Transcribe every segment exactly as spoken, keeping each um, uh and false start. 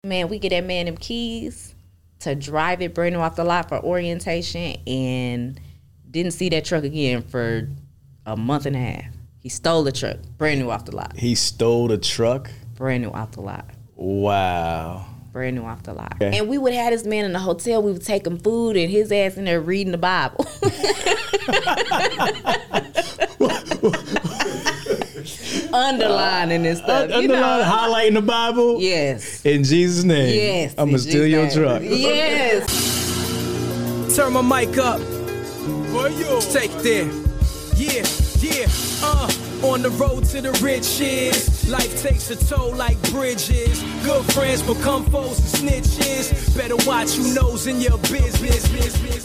Man, we get that man them keys to drive it brand new off the lot for orientation, and didn't see that truck again for a month and a half. He stole the truck, brand new off the lot. He stole the truck? Brand new off the lot. Wow. Brand new off the lot. Okay. And we would have this man in the hotel. We would take him food, and his ass in there reading the Bible. Underlining and stuff. Uh, you know? Underlining, highlighting the Bible? Yes. In Jesus' name. Yes. I'm going to steal your truck. Yes. Turn my mic up. Take there. Yeah, yeah, uh. On the road to the riches, life takes a toll like bridges. Good friends become foes and snitches. Better watch who knows in your business.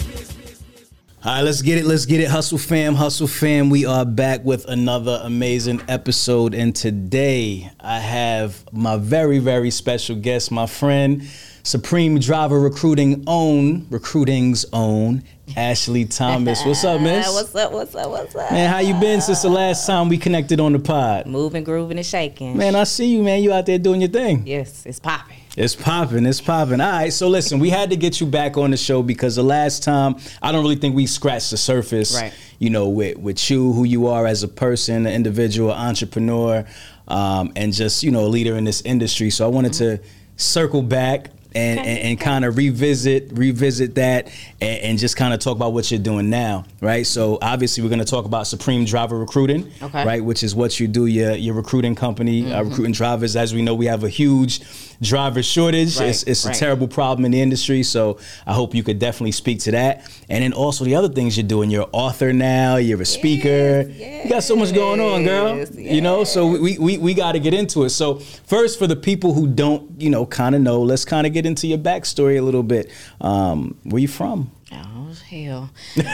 All right, let's get it. Let's get it. Hustle fam, hustle fam. We are back with another amazing episode. And today I have my very, very special guest, my friend, Supreme Driver Recruiting own, Recruiting's own, Ashley Thomas. What's up, miss? What's up, what's up, what's up? Man, how you been since the last time we connected on the pod? Moving, grooving, and shaking. Man, I see you, man. You out there doing your thing. Yes, it's popping. It's popping. It's popping. All right. So listen, we had to get you back on the show because the last time, I don't really think we scratched the surface, right. you know, with, with you, who you are as a person, an individual, entrepreneur, um, and just, you know, a leader in this industry. So I wanted mm-hmm. to circle back and, okay. and, and kind of revisit, revisit that and, and just kind of talk about what you're doing now, right? So obviously we're going to talk about Supreme Driver Recruiting, okay. right? Which is what you do, your, your recruiting company, mm-hmm. uh, recruiting drivers. As we know, we have a huge driver shortage. Right, it's it's right. a terrible problem in the industry. So I hope you could definitely speak to that. And then also the other things you're doing. You're an author now. You're a speaker. Yes, yes, you got so much going on, girl. Yes. You know, so we we, we got to get into it. So first, for the people who don't, you know, kind of know, let's kind of get into your backstory a little bit. Um, where you from? Oh, hell.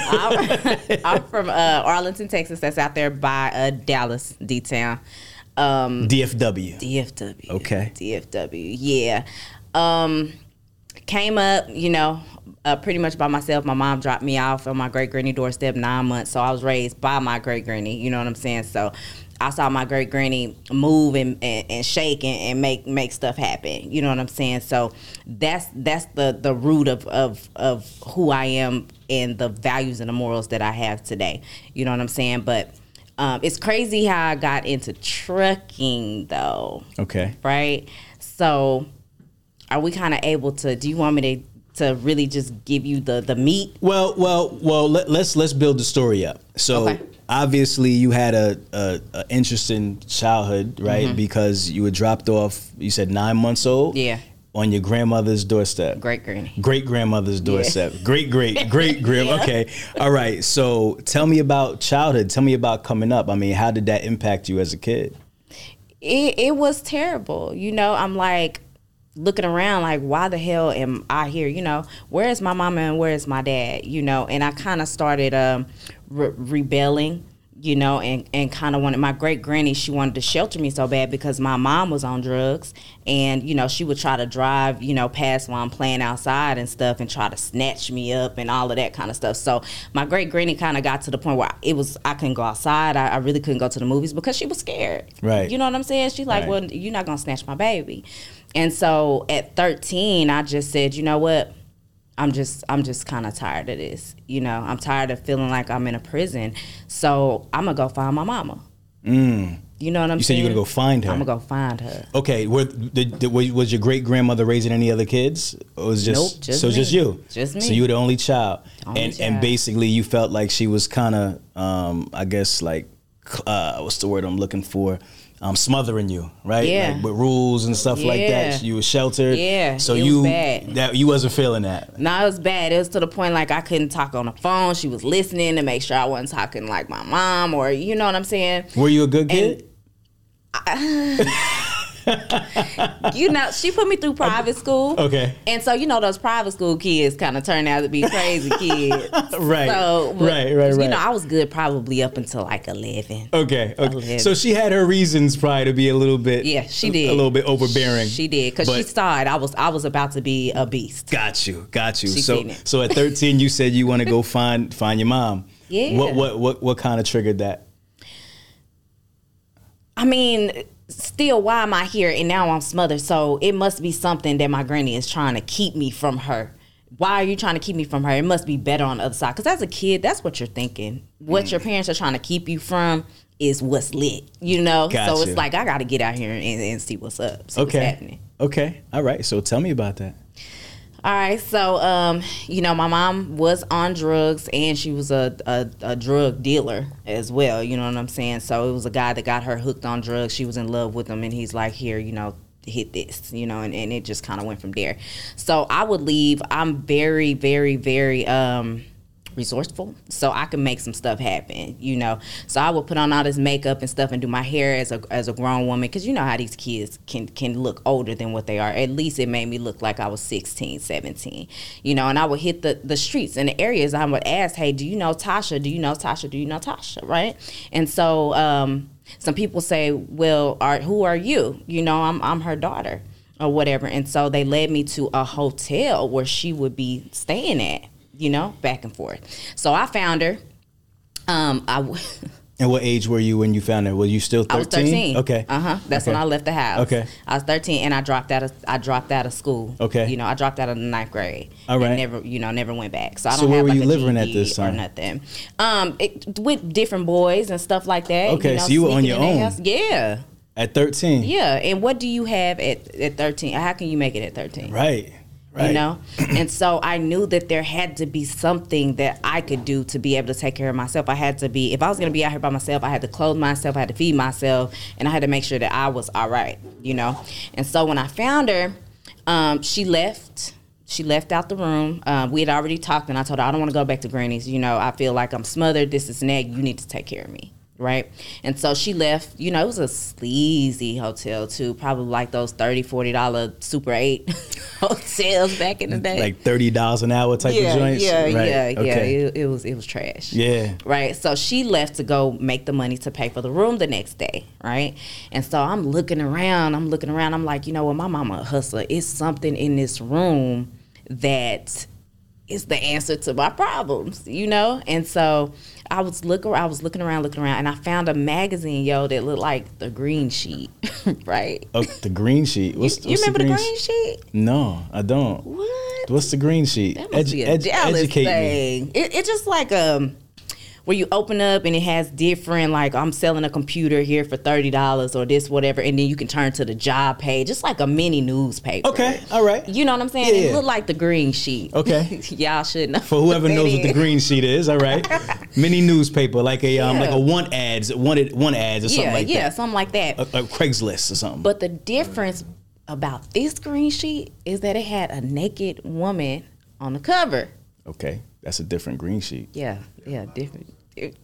I'm, I'm from uh, Arlington, Texas. That's out there by uh, Dallas, D-Town. Um, D F W. D F W. Okay. D F W, yeah. Um, came up, you know, uh, pretty much by myself. My mom dropped me off on my great-granny doorstep nine months, so I was raised by my great-granny, you know what I'm saying? So I saw my great-granny move and, and, and shake and, and make make stuff happen, you know what I'm saying? So that's that's the, the root of, of, of who I am and the values and the morals that I have today, you know what I'm saying? But Um, it's crazy how I got into trucking, though. Okay. Right? So, are we kind of able to, do you want me to, to really just give you the, the meat? Well, well, well, let, let's let's build the story up. So, okay. obviously, you had a, a, a interesting childhood, right? Mm-hmm. Because you were dropped off, you said nine months old? Yeah. On your grandmother's doorstep. Great granny. Great grandmother's doorstep. Yeah. Great, great, great grand. Yeah. Okay. All right. So tell me about childhood. Tell me about coming up. I mean, how did that impact you as a kid? It, it was terrible. You know, I'm like looking around like, why the hell am I here? You know, where is my mama and where is my dad? You know, and I kind of started um, re- rebelling. You know, and, and kind of wanted, my great granny, she wanted to shelter me so bad because my mom was on drugs. And, you know, she would try to drive, you know, past while I'm playing outside and stuff and try to snatch me up and all of that kind of stuff. So my great granny kind of got to the point where it was, I couldn't go outside. I, I really couldn't go to the movies because she was scared. Right. You know what I'm saying? She's like, right. well, you're not going to snatch my baby. And so at thirteen, I just said, you know what? I'm just I'm just kind of tired of this. You know, I'm tired of feeling like I'm in a prison. So I'm going to go find my mama. Mm. You know what I'm you saying? You said you're going to go find her. I'm going to go find her. Okay. Were, the, the, was your great-grandmother raising any other kids? Or was just, nope, just So me. just you? Just me. So you were the only child. Only and, child. And basically you felt like she was kind of, um, I guess, like, uh, what's the word I'm looking for? Um, smothering you, right? Yeah. Like with rules and stuff yeah. like that. You were sheltered. Yeah. So it you was bad. that you wasn't feeling that. No, it was bad. It was to the point like I couldn't talk on the phone. She was listening to make sure I wasn't talking like my mom or you know what I'm saying. Were you a good kid? And, you know, she put me through private school. Okay. And so, you know, those private school kids kind of turned out to be crazy kids. Right. So, but, right, right, right. You know, I was good probably up until like eleven. Okay. Okay. eleven. So she had her reasons probably to be a little bit. Yeah, she did. A, a little bit overbearing. She did because she saw it. I was I was about to be a beast. Got you. Got you. She so seen it. so at thirteen, you said you want to go find find your mom. Yeah. What what what what kind of triggered that? I mean, still, why am I here? And now I'm smothered. So it must be something that my granny is trying to keep me from her. Why are you trying to keep me from her? It must be better on the other side. Because as a kid, that's what you're thinking. What mm. your parents are trying to keep you from is what's lit, you know? Gotcha. So it's like, I got to get out here and, and see what's up, see okay. what's happening. Okay. All right. So tell me about that. All right. So, um, you know, my mom was on drugs, and she was a, a, a drug dealer as well. You know what I'm saying? So it was a guy that got her hooked on drugs. She was in love with him, and he's like, here, you know, hit this, you know, and, and it just kind of went from there. So I would leave. I'm very, very, very um, resourceful, so I can make some stuff happen, you know. So I would put on all this makeup and stuff and do my hair as a as a grown woman, because you know how these kids can can look older than what they are. At least it made me look like I was sixteen, seventeen, you know. And I would hit the, the streets and the areas. I would ask, hey, do you know Tasha? Do you know Tasha? Do you know Tasha? Right? And so um, some people say, well, are, who are you? You know, I'm I'm her daughter or whatever. And so they led me to a hotel where she would be staying at, you know, back and forth. So I found her. Um, I w- And what age were you when you found her? Were you still thirteen? I was thirteen. Okay. Uh huh. That's okay. when I left the house. Okay. I was thirteen, and I dropped out of I dropped out of school. Okay. You know, I dropped out of the ninth grade. All right. And never, you know, never went back. So I don't so where have were like you a living G E D at this time? or nothing. Um, it, with different boys and stuff like that. Okay, you know, so you were on sneaking your in their own. house. Yeah. At thirteen. Yeah. And what do you have at at thirteen? How can you make it at thirteen? Right. Right. You know? And so I knew that there had to be something that I could do to be able to take care of myself. I had to be, if I was going to be out here by myself, I had to clothe myself, I had to feed myself, and I had to make sure that I was all right, you know? And so when I found her, um, she left. She left out the room. Um, we had already talked, and I told her, I don't want to go back to Granny's. You know, I feel like I'm smothered, this is neg. You need to take care of me. Right? And so she left. You know, it was a sleazy hotel too, probably like those thirty dollars, forty dollars Super eight hotels back in the day. Like thirty dollars an hour type yeah, of joints? Yeah, right. yeah, okay. yeah. It, it was it was trash. Yeah. Right? So she left to go make the money to pay for the room the next day, right? And so I'm looking around, I'm looking around, I'm like, you know what, my mama a hustler. It's something in this room that is the answer to my problems, you know? And so I was look I was looking around, looking around, and I found a magazine, yo, that looked like The Green Sheet, right? Oh, The Green Sheet. What's, you, what's you remember the green, the green Sheet? No, I don't. What? What's The Green Sheet? That must Edu- be a ed- Dallas educate thing. me. It, it's just like um, where you open up and it has different, like, I'm selling a computer here for thirty dollars or this, whatever, and then you can turn to the job page. It's like a mini newspaper. Okay, all right. You know what I'm saying? Yeah, It yeah. looked like The Green Sheet. Okay. Y'all should know. For whoever what knows that what The is. Green Sheet is, all right. Mini newspaper, like a um, Yeah. like a one ads, one one ads or something Yeah, like yeah, that. something like that. A, a Craigslist or something. But the difference about this Green Sheet is that it had a naked woman on the cover. Okay, that's a different Green Sheet. Yeah, yeah, different.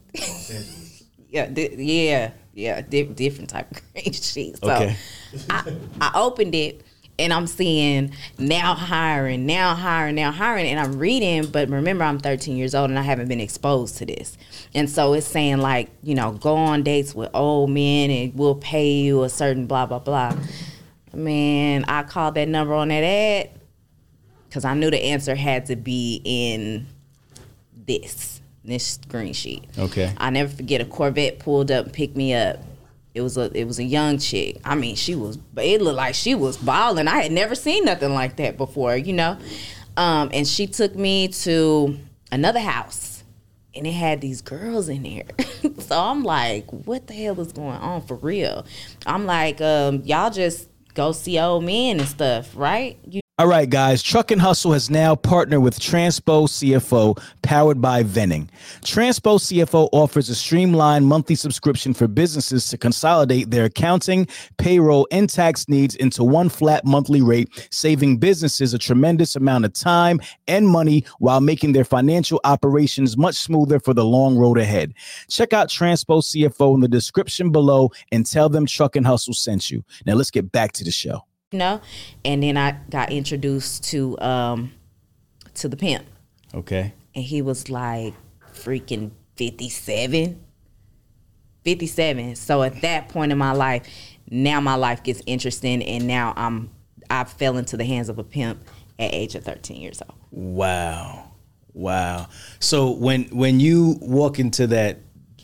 yeah, di- yeah, yeah, di- different type of Green Sheet. So Okay. I, I opened it and I'm seeing now hiring, now hiring, now hiring, and I'm reading, but remember I'm thirteen years old and I haven't been exposed to this. And so it's saying like, you know, go on dates with old men and we'll pay you a certain blah, blah, blah. Man, I called that number on that ad because I knew the answer had to be in this, this Green Sheet. Okay. I never forget a Corvette pulled up and picked me up. It was a it was a young chick. I mean, she was, it looked like she was balling. I had never seen nothing like that before, you know? Um, and she took me to another house, and it had these girls in there. So I'm like, what the hell is going on for real? I'm like, um, y'all just go see old men and stuff, right? You All right, guys, Truck and Hustle has now partnered with Transpo C F O, powered by Venning. Transpo C F O offers a streamlined monthly subscription for businesses to consolidate their accounting, payroll, and tax needs into one flat monthly rate, saving businesses a tremendous amount of time and money while making their financial operations much smoother for the long road ahead. Check out Transpo C F O in the description below and tell them Truck and Hustle sent you. Now let's get back to the show. You know, and then I got introduced to um to the pimp, Okay. and he was like freaking fifty-seven. fifty-seven. So at that point in my life, now my life gets interesting, and now I'm I fell into the hands of a pimp at age of thirteen years old. Wow. Wow. So when when you walk into that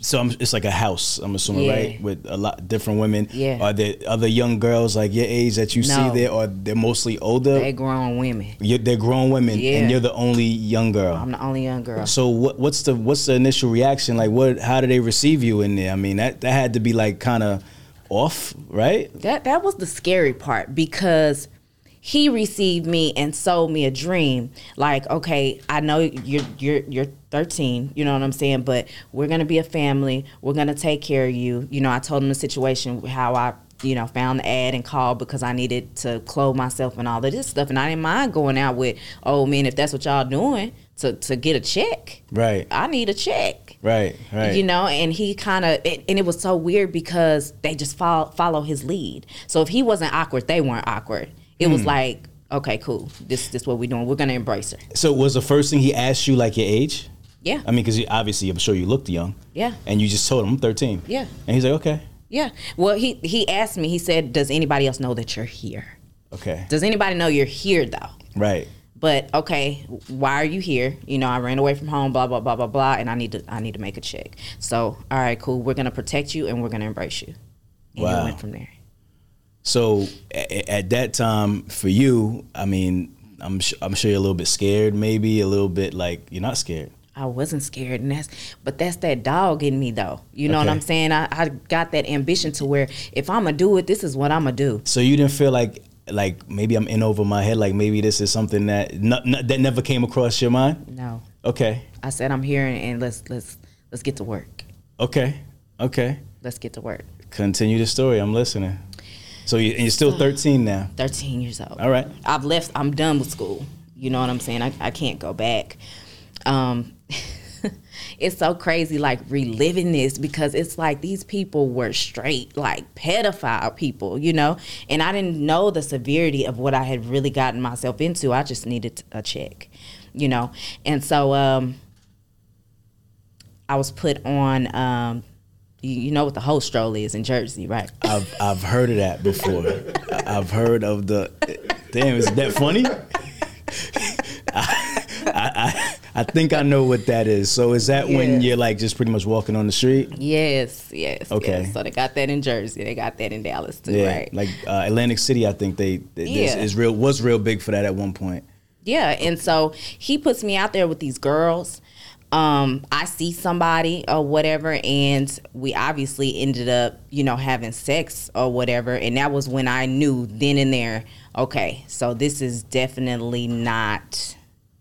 So I'm, it's like a house, I'm assuming, Yeah. right? With a lot different women. Yeah. Are there other young girls like your age that you No. see there, or they're mostly older? They grown women. You're, they're grown women, Yeah. and you're the only young girl. I'm the only young girl. So what, what's the what's the initial reaction? Like, what? How do they receive you in there? I mean, that that had to be like kind of off, right? That that was the scary part, because he received me and sold me a dream. Like, okay, I know you're you're you're thirteen, you know what I'm saying, but we're gonna be a family. We're gonna take care of you. You know, I told him the situation, how I, you know, found the ad and called because I needed to clothe myself and all of this stuff, and I didn't mind going out with old men if that's what y'all doing to to get a check. Right. I need a check. Right. Right. You know, and he kind of, and it was so weird because they just follow, follow his lead. So if he wasn't awkward, they weren't awkward. It was like, okay, cool. This this what we're doing. We're gonna embrace her. So was the first thing he asked you like your age? Yeah. I mean, because obviously I'm sure you looked young. Yeah. And you just told him I'm thirteen. Yeah. And he's like, okay, Yeah. Well, he he asked me. He said, "Does anybody else know that you're here? okay, Does anybody know you're here though?" right. But okay, why are you here? You know, I ran away from home, blah blah blah blah blah, and I need to I need to make a check. So, all right, cool. We're gonna protect you and we're gonna embrace you. And Wow. he went from there. So at, at that time for you, I mean, I'm sh- I'm sure you're a little bit scared, maybe a little bit like you're not scared. I wasn't scared, and that's but that's that dog in me though. You know Okay. what I'm saying? I, I got that ambition to where if I'm gonna do it, this is what I'm gonna do. So you didn't feel like like maybe I'm in over my head, like maybe this is something that n- n- that never came across your mind. No, Okay, I said I'm here, and, and let's let's let's get to work. okay, okay. Let's get to work. Continue the story. I'm listening. So you, and you're still thirteen now. thirteen years old. All right. I've left. I'm done with school. You know what I'm saying? I, I can't go back. Um, it's so crazy, like reliving this, because it's like these people were straight like pedophile people, you know, and I didn't know the severity of what I had really gotten myself into. I just needed a check, you know, and so um, I was put on. Um, you, you know what the whole stroll is in Jersey, right? I've I've heard of that before. I- I've heard of the. Damn, is that funny? I, I, I I think I know what that is. So is that Yeah. when you're like just pretty much walking on the street? Yes, yes. Okay. Yes. So they got that in Jersey. They got that in Dallas too, Yeah, right? like uh, Atlantic City, I think they is, Yeah. is real was real big for that at one point. Yeah, and so he puts me out there with these girls. Um, I see somebody or whatever, and we obviously ended up, you know, having sex or whatever. And that was when I knew then and there, okay, so this is definitely not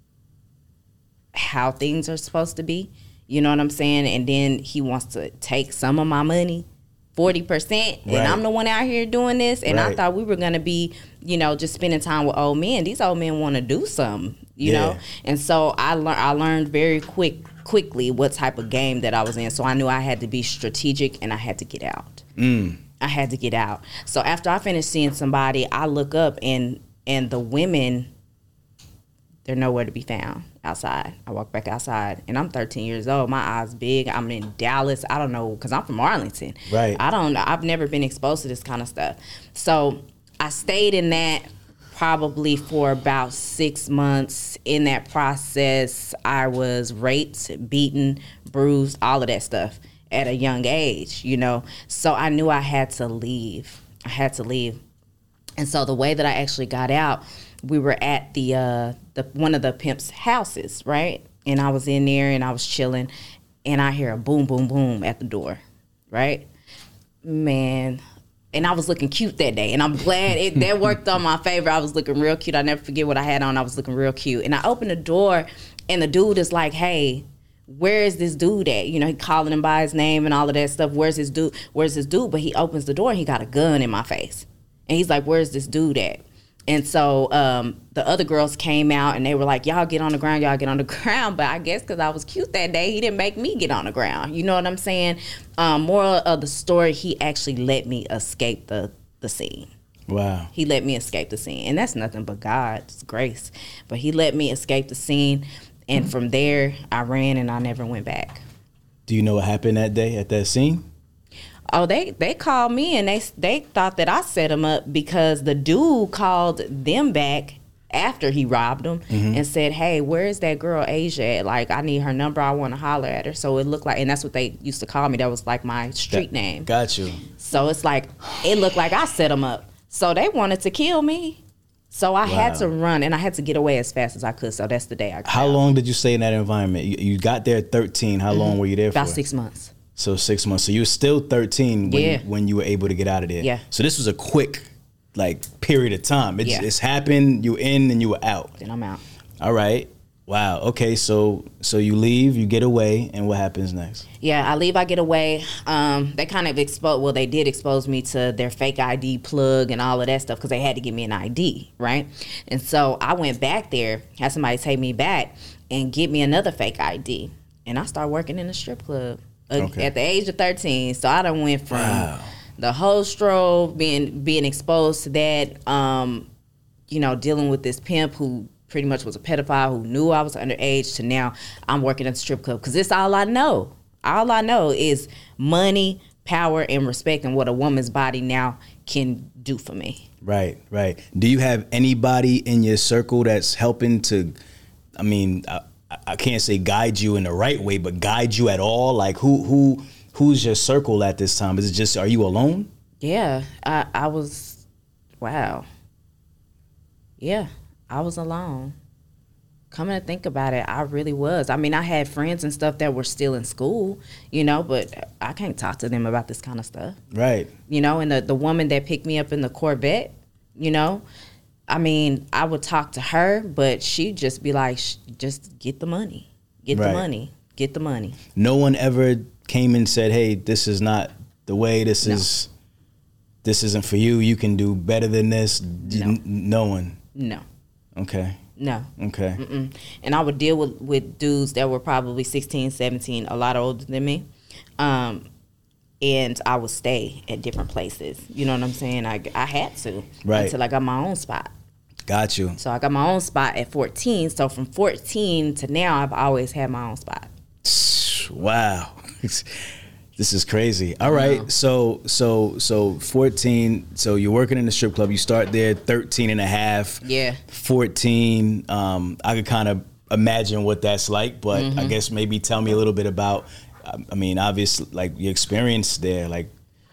how things are supposed to be. You know what I'm saying? And then he wants to take some of my money, forty percent, and Right. I'm the one out here doing this. And I Right. thought we were going to be, you know, just spending time with old men. These old men want to do something, you Yeah. know? And so I, lear- I learned very quick, quickly what type of game that I was in. So I knew I had to be strategic and I had to get out. Mm. I had to get out. So after I finished seeing somebody, I look up and and the women, they're nowhere to be found outside. I walk back outside, and I'm thirteen years old. My eyes big. I'm in Dallas. I don't know, because I'm from Arlington. Right. I don't. I've never been exposed to this kind of stuff. So I stayed in that probably for about six months. In that process, I was raped, beaten, bruised, all of that stuff at a young age, you know. So I knew I had to leave. I had to leave. And so the way that I actually got out, we were at the uh, the one of the pimp's houses, right? And I was in there and I was chilling, and I hear a boom, boom, boom at the door, right? Man, and I was looking cute that day, and I'm glad it that worked on my favor. I was looking real cute. I never forget what I had on. I was looking real cute, and I opened the door, and the dude is like, "Hey, where is this dude at?" You know, he calling him by his name and all of that stuff. Where's this dude? Where's this dude? But he opens the door and he got a gun in my face. And he's like, "Where's this dude at?" And so um, the other girls came out and they were like, "Y'all get on the ground, y'all get on the ground." But I guess because I was cute that day, he didn't make me get on the ground. You know what I'm saying? Um, moral of the story, he actually let me escape the, the scene. Wow. He let me escape the scene. And that's nothing but God's grace. But he let me escape the scene. And from there, I ran and I never went back. Do you know what happened that day at that scene? Oh, they, they called me and they they thought that I set them up because the dude called them back after he robbed them mm-hmm. and said, hey, where is that girl Asia at? Like, I need her number. I want to holler at her. So it looked like, and that's what they used to call me. That was like my street Got, name. Got you. So it's like, it looked like I set them up. So they wanted to kill me. So I wow. had to run, and I had to get away as fast as I could. So that's the day I got How out. long did you stay in that environment? You, you got there at thirteen. How mm-hmm. long were you there About for? About six months. So six months. So you were still thirteen when, yeah. when you were able to get out of there. Yeah. So this was a quick, like, period of time. It's, yeah. it's happened, you in, and you were out. Then I'm out. All right. Wow. Okay. So so you leave, you get away, and what happens next? Yeah, I leave, I get away. Um, they kind of expose, well, they did expose me to their fake I D plug and all of that stuff because they had to give me an I D, right? And so I went back there, had somebody take me back and get me another fake I D. And I started working in a strip club uh, okay. at the age of thirteen. So I done went from wow. the whole strobe, being, being exposed to that, um, you know, dealing with this pimp who pretty much was a pedophile who knew I was underage, to now I'm working at the strip club because it's all I know. All I know is money, power, and respect, and what a woman's body now can do for me. Right, right. Do you have anybody in your circle that's helping to, I mean, I, I can't say guide you in the right way, but guide you at all? Like who who who's your circle at this time? Is it just, are you alone? Yeah, I, I was, wow. Yeah. I was alone. Coming to think about it, I really was. I mean, I had friends and stuff that were still in school, you know, but I can't talk to them about this kind of stuff. Right. You know, and the, the woman that picked me up in the Corvette, you know, I mean, I would talk to her, but she'd just be like, just get the money. Get right. the money. Get the money. No one ever came and said, hey, this is not the way, this no. is, this isn't for you, you can do better than this? No. N- no one? No. Okay. No. Okay. Mm-mm. And I would deal with, with dudes that were probably sixteen, seventeen, a lot older than me. Um, and I would stay at different places. You know what I'm saying? I, I had to. Right. Until I got my own spot. Got you. So I got my own spot at fourteen. So from fourteen to now, I've always had my own spot. Wow. This is crazy. All right. Wow. So, so, so fourteen, so you're working in the strip club. You start there thirteen and a half. Yeah. fourteen. Um, I could kind of imagine what that's like, but mm-hmm. I guess maybe tell me a little bit about, I mean, obviously, like your experience there, like.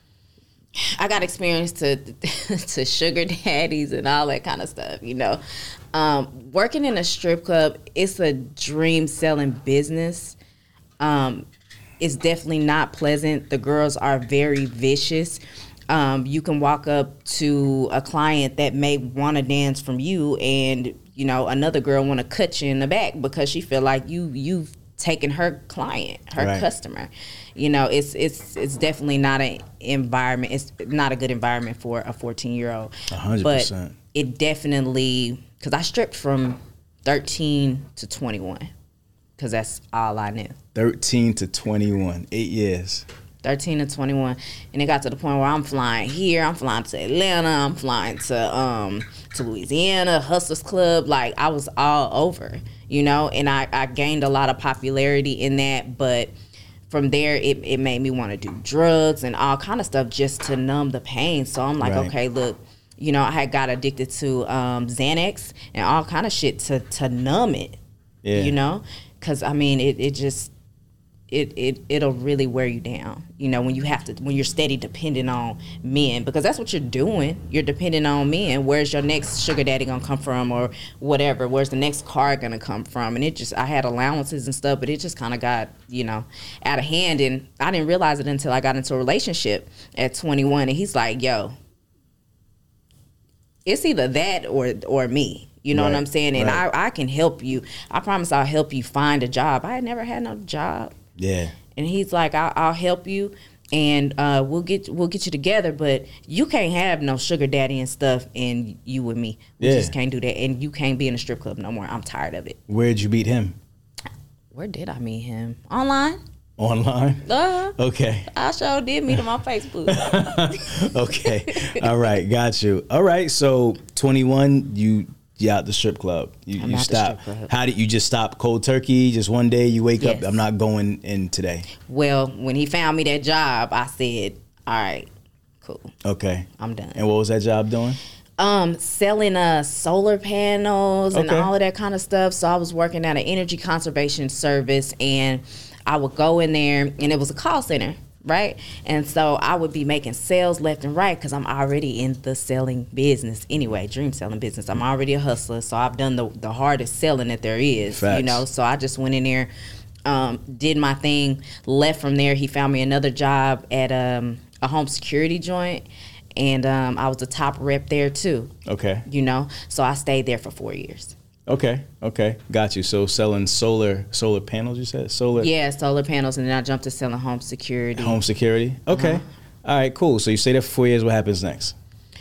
I got experience to, to sugar daddies and all that kind of stuff, you know. Um, working in a strip club, it's a dream selling business. Um, It's definitely not pleasant. The girls are very vicious. Um, you can walk up to a client that may want to dance from you, and you know another girl want to cut you in the back because she feel like you you've taken her client, her right. customer. You know, it's it's it's definitely not an environment. It's not a good environment for a fourteen year old. A hundred percent. But it definitely, because I stripped from thirteen to twenty-one. Because that's all I knew. thirteen to twenty-one, eight years. thirteen to twenty-one. And it got to the point where I'm flying here, I'm flying to Atlanta, I'm flying to um to Louisiana, Hustlers Club. Like, I was all over, you know? And I, I gained a lot of popularity in that. But from there, it, it made me want to do drugs and all kind of stuff just to numb the pain. So I'm like, right. okay, look, you know, I had got addicted to um, Xanax and all kind of shit to, to numb it, yeah. you know? Because, I mean, it, it just, it, it, it'll really wear you down, you know, when you have to, when you're steady depending on men, because that's what you're doing. You're depending on men. Where's your next sugar daddy going to come from or whatever? Where's the next car going to come from? And it just, I had allowances and stuff, but it just kind of got, you know, out of hand. And I didn't realize it until I got into a relationship at twenty-one. And he's like, yo, it's either that or or me. You know right, what I'm saying? And right. I, I can help you. I promise I'll help you find a job. I had never had no job. Yeah. And he's like, I'll, I'll help you, and uh, we'll get we'll get you together. But you can't have no sugar daddy and stuff, and you with me. We yeah. just can't do that. And you can't be in a strip club no more. I'm tired of it. Where'd you meet him? Where did I meet him? Online. Online? Uh, okay. I sure did meet him on Facebook. Okay. All right. Got you. All right. So twenty-one, you you out the strip club. You, I'm you out stop. the strip club. How did you just stop cold turkey? Just one day you wake yes. up, I'm not going in today. Well, when he found me that job, I said, all right, cool. Okay. I'm done. And what was that job doing? Um, selling uh solar panels and Okay. all of that kind of stuff. So I was working at an energy conservation service, and I would go in there, and it was a call center, right? And so I would be making sales left and right because I'm already in the selling business anyway, dream selling business. I'm already a hustler, so I've done the the hardest selling that there is, Facts. you know. So I just went in there, um, did my thing, left from there. He found me another job at um, a home security joint. And um, I was the top rep there too. Okay. You know, so I stayed there for four years. Okay. Okay. Got you. So selling solar solar panels, you said? Solar Yeah, solar panels, and then I jumped to selling home security. home security. Okay. Uh-huh. All right, cool. So you stay there for four years. What happens next?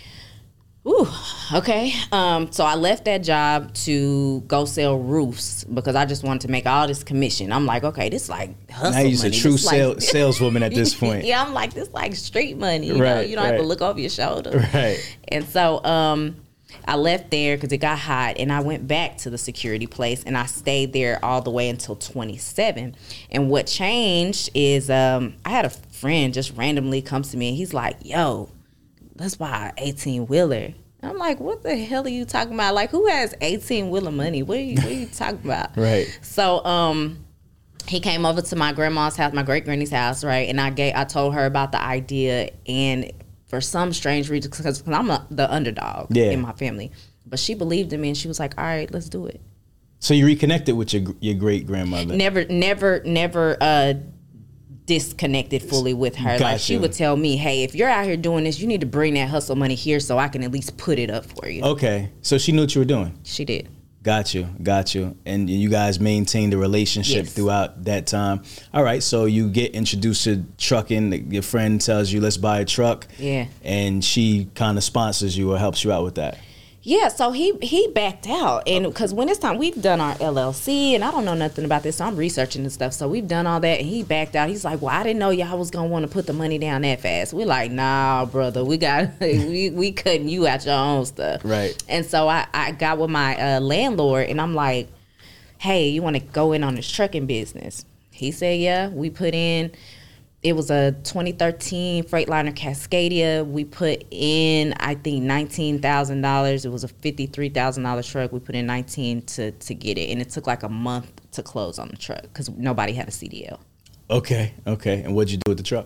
Ooh, okay. Um, so I left that job to go sell roofs because I just wanted to make all this commission. I'm like, okay, this like hustle Now you're money. a true This like- sale, saleswoman at this point. Yeah, I'm like, this like street money. You know, Right, you don't have right. to look over your shoulder. Right. And so um, I left there because it got hot, and I went back to the security place, and I stayed there all the way until twenty-seven. And what changed is um, I had a friend just randomly comes to me, and he's like, yo, let's buy an eighteen-wheeler. And I'm like, what the hell are you talking about? Like, who has eighteen-wheeler money? What are you, what are you talking about? Right. So um, he came over to my grandma's house, my great-granny's house, right? And I gave, I told her about the idea, and for some strange reason, because I'm a, the underdog Yeah. in my family, but she believed in me, and she was like, all right, let's do it. So you reconnected with your your great grandmother. Never, never, never uh, disconnected fully with her. Got Like, she you. would tell me, hey, if you're out here doing this, you need to bring that hustle money here so I can at least put it up for you. Okay. So she knew what you were doing. She did. Got you, got you. And you guys maintained a relationship Yes. throughout that time. All right, so you get introduced to trucking. Your friend tells you, let's buy a truck. Yeah. And she kind of sponsors you or helps you out with that. Yeah, so he he backed out, and because when it's time, we've done our L L C, and I don't know nothing about this, so I'm researching and stuff. So we've done all that, and he backed out. He's like, "Well, I didn't know y'all was gonna want to put the money down that fast." We're like, "Nah, brother, we got we we cutting you out your own stuff." Right. And so I I got with my uh, landlord, and I'm like, "Hey, you want to go in on this trucking business?" He said, "Yeah." We put in. It was a twenty thirteen Freightliner Cascadia. We put in, I think, nineteen thousand dollars. It was a fifty-three thousand dollars truck. We put in nineteen to, to get it. And it took like a month to close on the truck because nobody had a C D L. Okay, okay. And what'd you do with the truck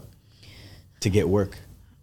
to get work?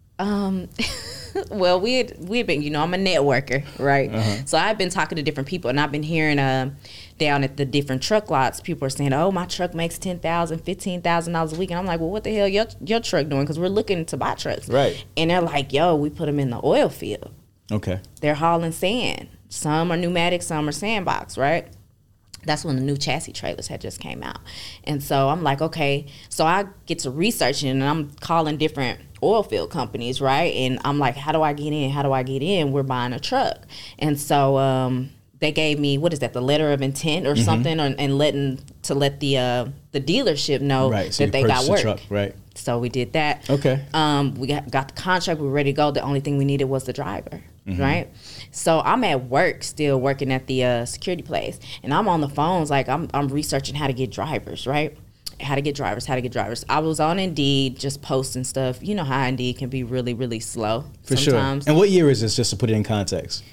Um, well, we had, we had been, you know, I'm a networker, right? Uh-huh. So I've been talking to different people, and I've been hearing uh, down at the different truck lots, people are saying, oh, my truck makes ten thousand dollars, fifteen thousand dollars a week. And I'm like, well, what the hell your, your truck doing? Because we're looking to buy trucks. Right. And they're like, yo, we put them in the oil field. Okay. They're hauling sand. Some are pneumatic, some are sandbox, right? That's when the new chassis trailers had just came out. And so I'm like, okay. So I get to researching, and I'm calling different oil field companies, right? And I'm like, how do I get in? How do I get in? We're buying a truck. And so um, they gave me, what is that, the letter of intent or mm-hmm. something, or, and letting to let the uh, the dealership know right. so that they got the work. Truck. Right. So we did that. Okay. Um, we got, got the contract. We were ready to go. The only thing we needed was the driver, mm-hmm. right? So I'm at work still working at the uh, security place, and I'm on the phones like I'm I'm researching how to get drivers, right? How to get drivers, how to get drivers. I was on Indeed just posting stuff. You know how Indeed can be really, really slow For sometimes. sure. And what year is this, just to put it in context?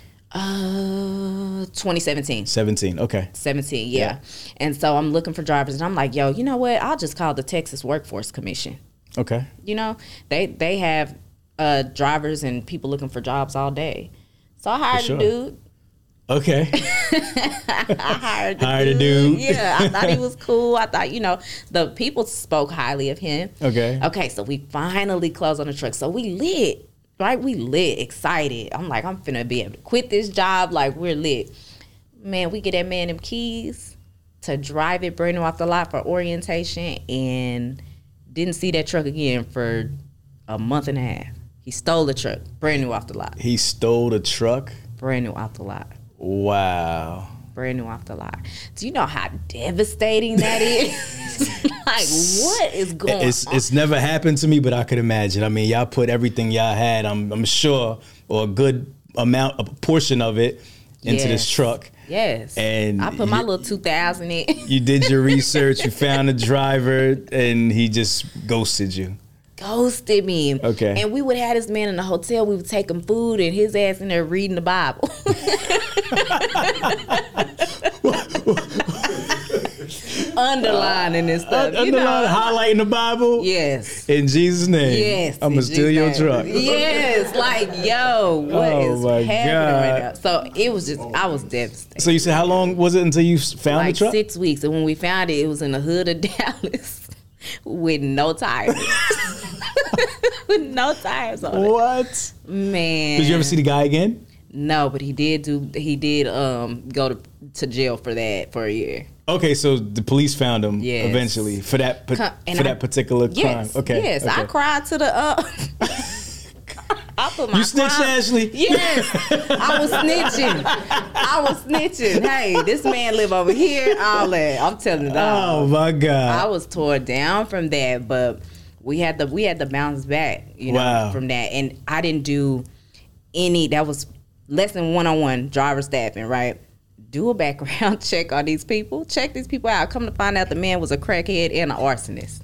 Uh, twenty seventeen. seventeen, okay. seventeen, yeah. Yeah. And so I'm looking for drivers, and I'm like, yo, you know what? I'll just call the Texas Workforce Commission. Okay. You know, they they have uh, drivers and people looking for jobs all day. So I hired sure. a dude. Okay. I hired, hired dude. a dude. Yeah, I thought he was cool. I thought, you know, the people spoke highly of him. Okay. Okay, so we finally closed on the truck. So we lit, right? We lit, excited. I'm like, I'm finna be able to quit this job. Like, we're lit. Man, we get that man them keys to drive it brand new off the lot for orientation, and didn't see that truck again for a month and a half. He stole the truck, brand new off the lot. He stole the truck? Brand new off the lot. Wow. Brand new off the lot. Do you know how devastating that is? Like, what is going it's, on? It's never happened to me, but I could imagine. I mean, y'all put everything y'all had, I'm, I'm sure, or a good amount, a portion of it, into Yes. this truck. Yes. And I put my you- little two thousand in. You did your research, you found a driver, and he just ghosted you. ghosted me. Okay. And we would have this man in the hotel. We would take him food, and his ass in there reading the Bible. Underlining and stuff. Uh, you know? underline, highlighting the Bible. Yes. In Jesus' name. Yes. I'm gonna steal your truck. Yes. Like, yo, what Oh, is my happening God. right now? So it was just, I was devastated. So you said how long was it until you found Like the truck? six weeks. And when we found it, it was in the hood of Dallas with no tires. With no tires on it. What? Man. Did you ever see the guy again? No, but he did do. He did um go to to jail for that for a year. Okay, so the police found him Yes. eventually for that pa- Co- and for I- that particular Yes. crime. Okay. Yes, okay. I cried to the. Uh, I put my You snitched, crime- Ashley? Yes, I was snitching. I was snitching. Hey, this man live over here. All that. I'm telling you. Oh my God. I was tore down from that, but we had to we had to bounce back, you know, Wow. from that. And I didn't do any. That was less than one on one driver staffing, right? Do a background check on these people. Check these people out. Come to find out, the man was a crackhead and an arsonist.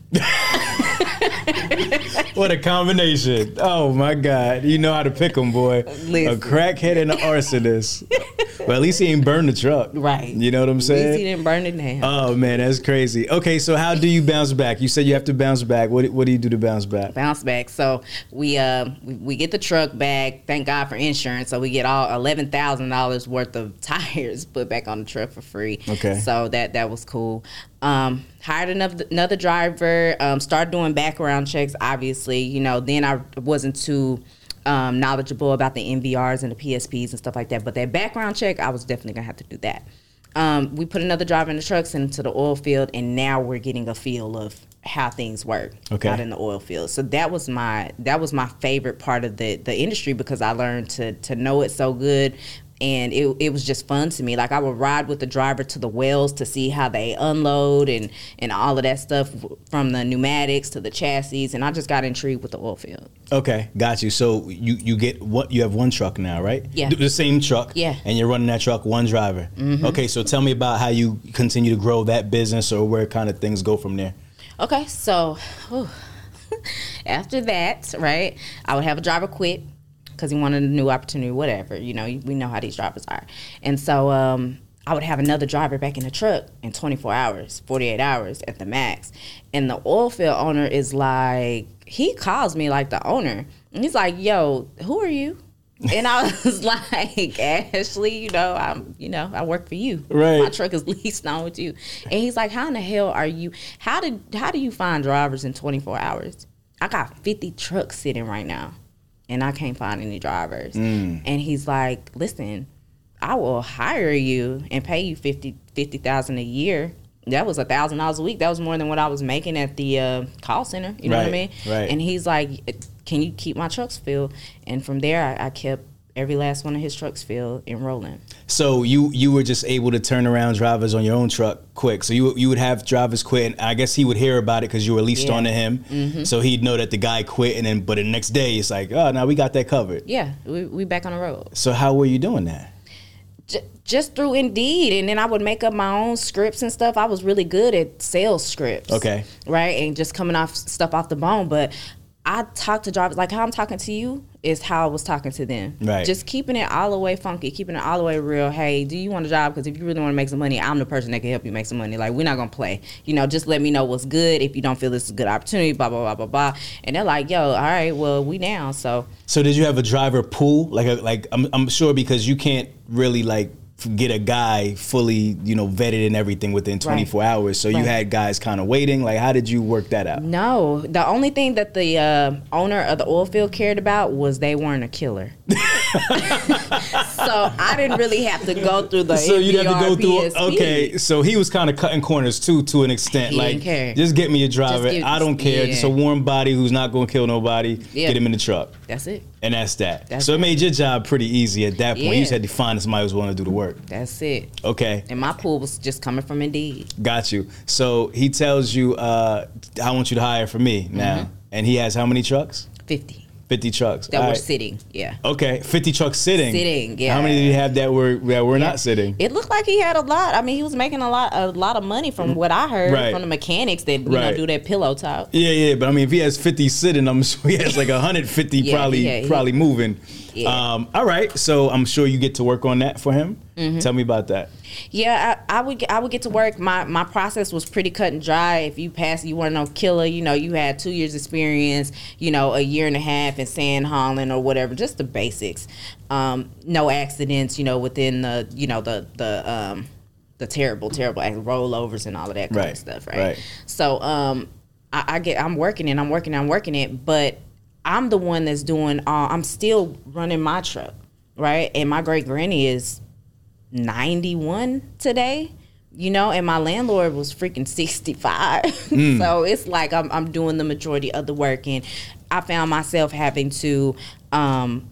What a combination. Oh my God. You know how to pick them, boy. Listen. A crackhead and an arsonist. Well, at least he ain't burned the truck. Right. You know what I'm At least he saying? didn't burn it down. Oh man, that's crazy. Okay, so how do you bounce back? You said you have to bounce back. What what do you do to bounce back? Bounce back. So we uh we, we get the truck back. Thank God for insurance. So we get all eleven thousand dollars worth of tires put back on the truck for free. Okay. So that that was cool. Um, hired another another driver. Um, started doing background checks. Obviously, you know. Then I wasn't too um, knowledgeable about the N V Rs and the P S Ps and stuff like that. But that background check, I was definitely gonna have to do that. Um, we put another driver in the truck, sent him to the oil field, and now we're getting a feel of how things work Okay. out in the oil field. So that was my that was my favorite part of the the industry, because I learned to to know it so good. And it it was just fun to me. Like, I would ride with the driver to the wells to see how they unload and, and all of that stuff, from the pneumatics to the chassis. And I just got intrigued with the oil field. Okay, got you. So you you get what you have one truck now, right? Yeah. The same truck. Yeah. And you're running that truck one driver. Mm-hmm. Okay, so tell me about how you continue to grow that business, or where kind of things go from there. Okay, so whew, after that, right, I would have a driver quit because he wanted a new opportunity, whatever. You know, we know how these drivers are. And so um, I would have another driver back in the truck in twenty-four hours, forty-eight hours at the max. And the oil field owner is like, he calls me like the owner. And he's like, yo, who are you? And I was like, Ashley, you know, I'm, you know, I work for you. Right. My truck is leased on with you. And he's like, how in the hell are you? How did how do you find drivers in twenty-four hours? I got fifty trucks sitting right now, and I can't find any drivers. Mm. And he's like, listen, I will hire you and pay you fifty fifty thousand a year. That was a thousand dollars a week. That was more than what I was making at the uh, call center. You know what I mean? Right, right. And he's like, can you keep my trucks filled? And from there, I, I kept every last one of his trucks filled and rolling. So you you were just able to turn around drivers on your own truck quick. So you you would have drivers quit, and I guess he would hear about it because you were leased Yeah. on to him. Mm-hmm. So he'd know that the guy quit, and then but the next day it's like, oh, now we got that covered. Yeah, we we back on the road. So how were you doing that? J- just through Indeed, and then I would make up my own scripts and stuff. I was really good at sales scripts. Okay. Right, and just coming off stuff off the bone. But I talk to drivers like how I'm talking to you is how I was talking to them. Right. Just keeping it all the way funky, keeping it all the way real. Hey, do you want a job? Because if you really want to make some money, I'm the person that can help you make some money. Like, we're not gonna play. You know, just let me know what's good. If you don't feel this is a good opportunity, blah blah blah blah blah. And they're like, yo, all right, well, we down. So So did you have a driver pool? Like a, like I'm I'm sure because you can't really like get a guy fully, you know, vetted and everything within twenty-four Right. hours. So you Right. had guys kind of waiting. Like, how did you work that out? no, the only thing that the uh, owner of the oil field cared about was they weren't a killer. So I didn't really have to go through the So you'd have to go through. P S P. Okay, so he was kind of cutting corners too, to an extent. He like, didn't care. just get me a driver. give- I don't care. yeah. Just a warm body who's not going to kill nobody. Yeah. Get him in the truck, That's it. and that's that. That's so it it. made your job pretty easy at that point. You Yeah. just had to find somebody who was willing to do the work. That's it. Okay, And my pool was just coming from Indeed. got you. So he tells you, uh, "I want you to hire for me now," Mm-hmm. and he has how many trucks? fifty. fifty trucks that All were right. sitting. Yeah. Okay, fifty trucks sitting. Sitting, yeah. How many did you have that were that were Yeah. not sitting? It looked like he had a lot. I mean, he was making a lot a lot of money from what I heard Right. from the mechanics that you Right. know do that pillow talk. Yeah, yeah, but I mean, if he has fifty sitting, I'm sure he has like one hundred fifty Yeah, probably yeah, he- probably moving. Yeah. Um, all right, so I'm sure you get to work on that for him. Mm-hmm. Tell me about that. Yeah, I, I would get- I would get to work. My my process was pretty cut and dry. If you passed, you weren't no killer. You know, you had two years experience. You know, a year and a half in sand hauling or whatever, just the basics. Um, no accidents. You know, within the you know the the um, the terrible terrible act- rollovers and all of that kind Right, of stuff. Right. right. So um, I, I get I'm working it. I'm working. I'm working it. But I'm the one that's doing. Uh, I'm still running my truck. Right, and my great granny is ninety-one today, you know, and my landlord was freaking sixty-five. Mm. So it's like I'm I'm doing the majority of the work, and I found myself having to um,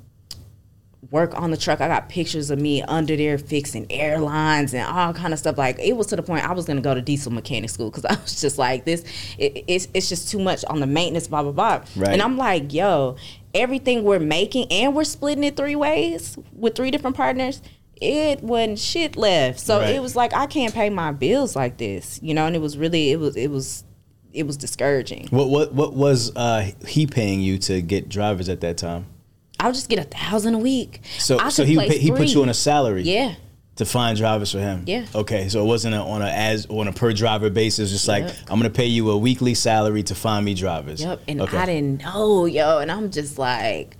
work on the truck. I got pictures of me under there fixing airlines and all kind of stuff. Like, it was to the point I was gonna go to diesel mechanic school because I was just like, this, it, it's it's just too much on the maintenance, blah blah blah. Right. And I'm like, yo, everything we're making and we're splitting it three ways with three different partners. It wasn't shit left. So Right. it was like, I can't pay my bills like this, you know, and it was really, it was, it was, it was discouraging. What what what was uh, he paying you to get drivers at that time? I would just get a thousand a week. So I so could he place pay, he put three. you on a salary. Yeah. To find drivers for him. Yeah. Okay, so it wasn't a, on a as on a per driver basis. Just like, Yep. I'm gonna pay you a weekly salary to find me drivers. Yep. And Okay. I didn't know, yo, and I'm just like,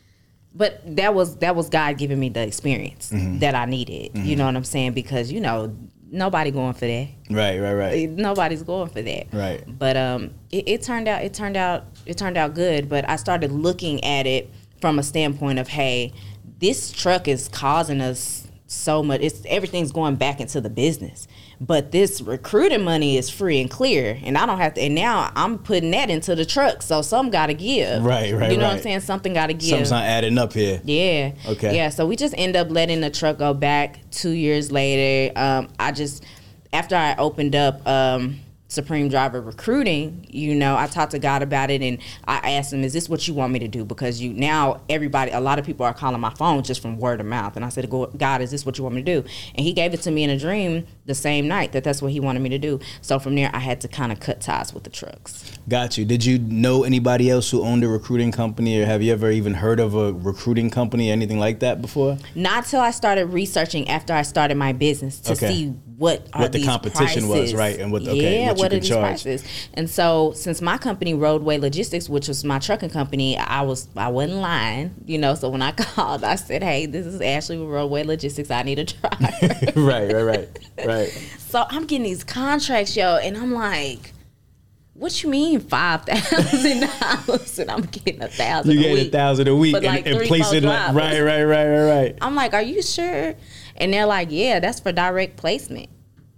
but that was that was God giving me the experience Mm-hmm. that I needed. You know what I'm saying? Because you know nobody going for that. Right, right, right. Nobody's going for that. Right. But um, it, it turned out it turned out it turned out good. But I started looking at it from a standpoint of, hey, this truck is causing us so much. It's everything's going back into the business. But this recruiting money is free and clear, and I don't have to. And now I'm putting that into the truck, so some got to give. Right, right, You know what I'm right. saying? Something got to give. Something's not adding up here. Yeah. Okay. Yeah. So we just end up letting the truck go back two years later. Um, I just, after I opened up um, Supreme Driver Recruiting, you know, I talked to God about it, and I asked him, is this what you want me to do? Because you now everybody, a lot of people are calling my phone just from word of mouth. And I said, God, is this what you want me to do? And he gave it to me in a dream the same night that that's what he wanted me to do. So from there, I had to kind of cut ties with the trucks. Got you. Did you know anybody else who owned a recruiting company, or have you ever even heard of a recruiting company, anything like that before? Not till I started researching after I started my business to Okay. see what are What the these competition was, prices. right, and what- okay, yeah, what you what are could these charge. prices? And so, since my company, Roadway Logistics, which was my trucking company, I was I wasn't lying, you know. So when I called, I said, "Hey, this is Ashley with Roadway Logistics. I need a driver." right, right, right, right. So I'm getting these contracts, yo, and I'm like, what you mean five thousand dollars and I'm getting a thousand You a get week? a thousand a week But and, like and three, place four it like, drivers. right, right, right, right, right. I'm like, are you sure? And they're like, yeah, that's for direct placement.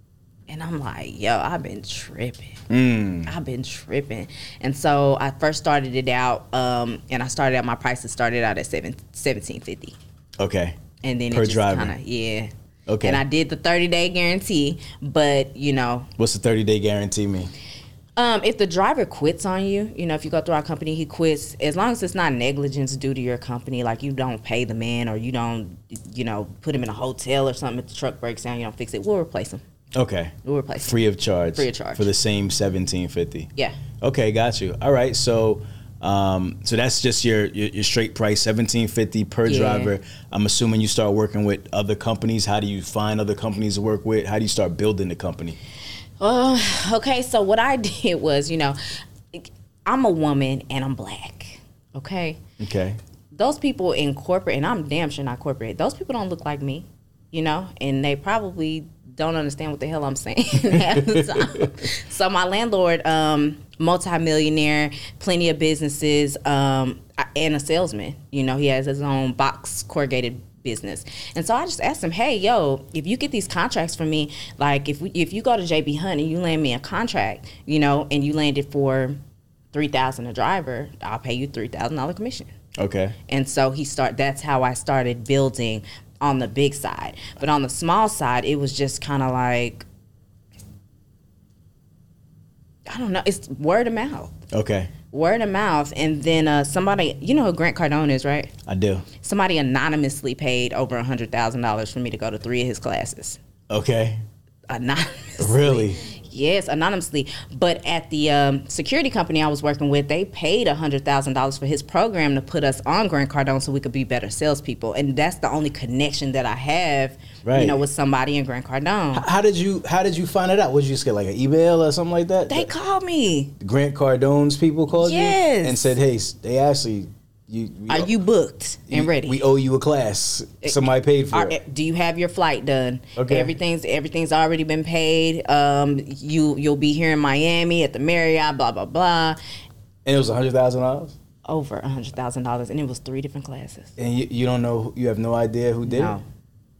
And I'm like, yo, I've been tripping. Mm. I've been tripping. And so I first started it out, um, and I started out, my prices started out at seven, seventeen fifty. Okay. And then Per it just driver. kind of, yeah. Okay. And I did the thirty day guarantee, but you know, What's the thirty day guarantee mean? Um, if the driver quits on you, you know, if you go through our company, he quits, as long as it's not negligence due to your company, like you don't pay the man or you don't, you know, put him in a hotel or something, if the truck breaks down, you don't fix it, we'll replace him. Okay. We'll replace him. Free of charge. Free of charge. For the same seventeen fifty. Yeah. Okay, got you. All right, so um, so that's just your, your your straight price, seventeen fifty per Yeah. driver. I'm assuming you start working with other companies. How do you find other companies to work with? How do you start building the company? Uh, okay, so what I did was, you know, I'm a woman and I'm black, okay? Okay. Those people in corporate, and I'm damn sure not corporate, those people don't look like me, you know? And they probably don't understand what the hell I'm saying half the time. So my landlord, um, multi-millionaire, plenty of businesses, um, and a salesman. You know, he has his own box corrugated business. And so I just asked him, hey, yo, if you get these contracts for me, like if we, if you go to J B Hunt and you land me a contract, you know, and you land it for three thousand dollars a driver, I'll pay you three thousand dollars commission. Okay. And so he start. That's how I started building on the big side. But on the small side, it was just kind of like, I don't know. It's word of mouth. Okay. Word of mouth. And then uh, somebody, you know who Grant Cardone is, right? I do. Somebody anonymously paid over one hundred thousand dollars for me to go to three of his classes. Okay. Anonymously. Really? Yes, anonymously. But at the um, security company I was working with, they paid one hundred thousand dollars for his program to put us on Grant Cardone so we could be better salespeople. And that's the only connection that I have, right. you know, with somebody in Grant Cardone. How, how did you How did you find it out? Would you just get like an email or something like that? They that, called me. Grant Cardone's people called yes. you and said, "Hey, they actually." You, Are you booked and you, ready? We owe you a class. Somebody paid for Are, it. Do you have your flight done? Okay. Everything's everything's already been paid. Um, you you'll be here in Miami at the Marriott. Blah blah blah. And it was a hundred thousand dollars. Over a hundred thousand dollars, and it was three different classes. And you, you don't know. You have no idea who did no. it.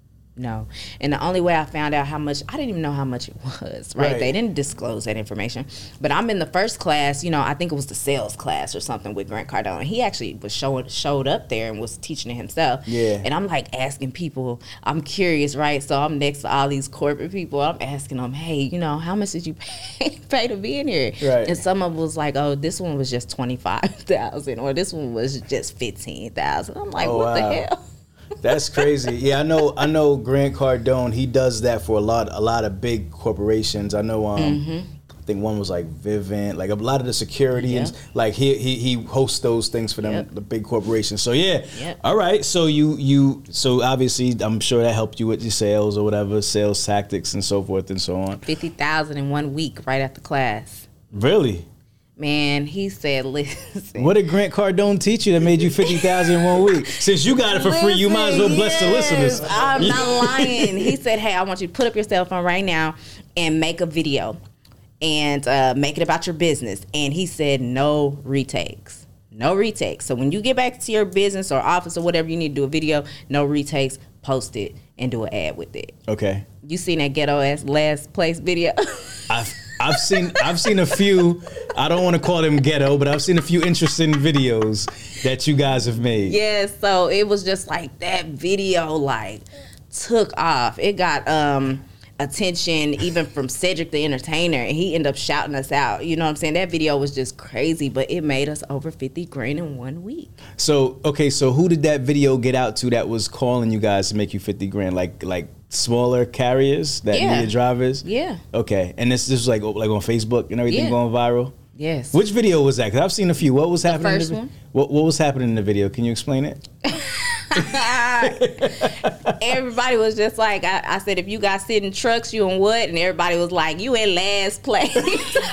No. And the only way I found out how much, I didn't even know how much it was, right? Right. They didn't disclose that information. But I'm in the first class, you know, I think it was the sales class or something with Grant Cardone. He actually was showing, showed up there and was teaching it himself. Yeah. And I'm like asking people, I'm curious, right? So I'm next to all these corporate people. I'm asking them, hey, you know, how much did you pay, pay to be in here? Right. And some of them was like, oh, this one was just twenty-five thousand dollars or this one was just fifteen thousand dollars. I'm like, Oh, what wow. the hell? That's crazy. Yeah, I know. I know Grant Cardone. He does that for a lot, a lot of big corporations. I know. Um, Mm-hmm. I think one was like Vivint, like a lot of the security Yep. and like he he he hosts those things for them, Yep. the big corporations. So yeah. Yep. All right. So you you so obviously I'm sure that helped you with your sales or whatever, sales tactics and so forth and so on. fifty thousand dollars in one week right after class. Really? Man, he said, listen. What did Grant Cardone teach you that made you fifty thousand in one week? Since you got it for free, you might as well bless the Listen, listeners. yes, I'm not lying. He said, hey, I want you to put up your cell phone right now and make a video and uh, make it about your business. And he said, no retakes. No retakes. So when you get back to your business or office or whatever, you need to do a video, no retakes, post it and do an ad with it. Okay. You seen that ghetto ass last place video? I've I've seen I've seen a few. I don't want to call them ghetto, but I've seen a few interesting videos that you guys have made. Yeah, so it was just like that video like took off. It got um attention even from Cedric the Entertainer, and he ended up shouting us out. You know what I'm saying? That video was just crazy, but it made us over fifty grand in one week. So okay, so who did that video get out to that was calling you guys to make you fifty grand? Like like smaller carriers that Yeah. needed drivers? Yeah. Okay, and this this was like like on Facebook and everything Yeah. going viral. Yes. Which video was that? Because I've seen a few. What was happening? first in the, one. What What was happening in the video? Can you explain it? Everybody was just like, I, I said, if you got sitting trucks, you in what? And everybody was like, you in last place. So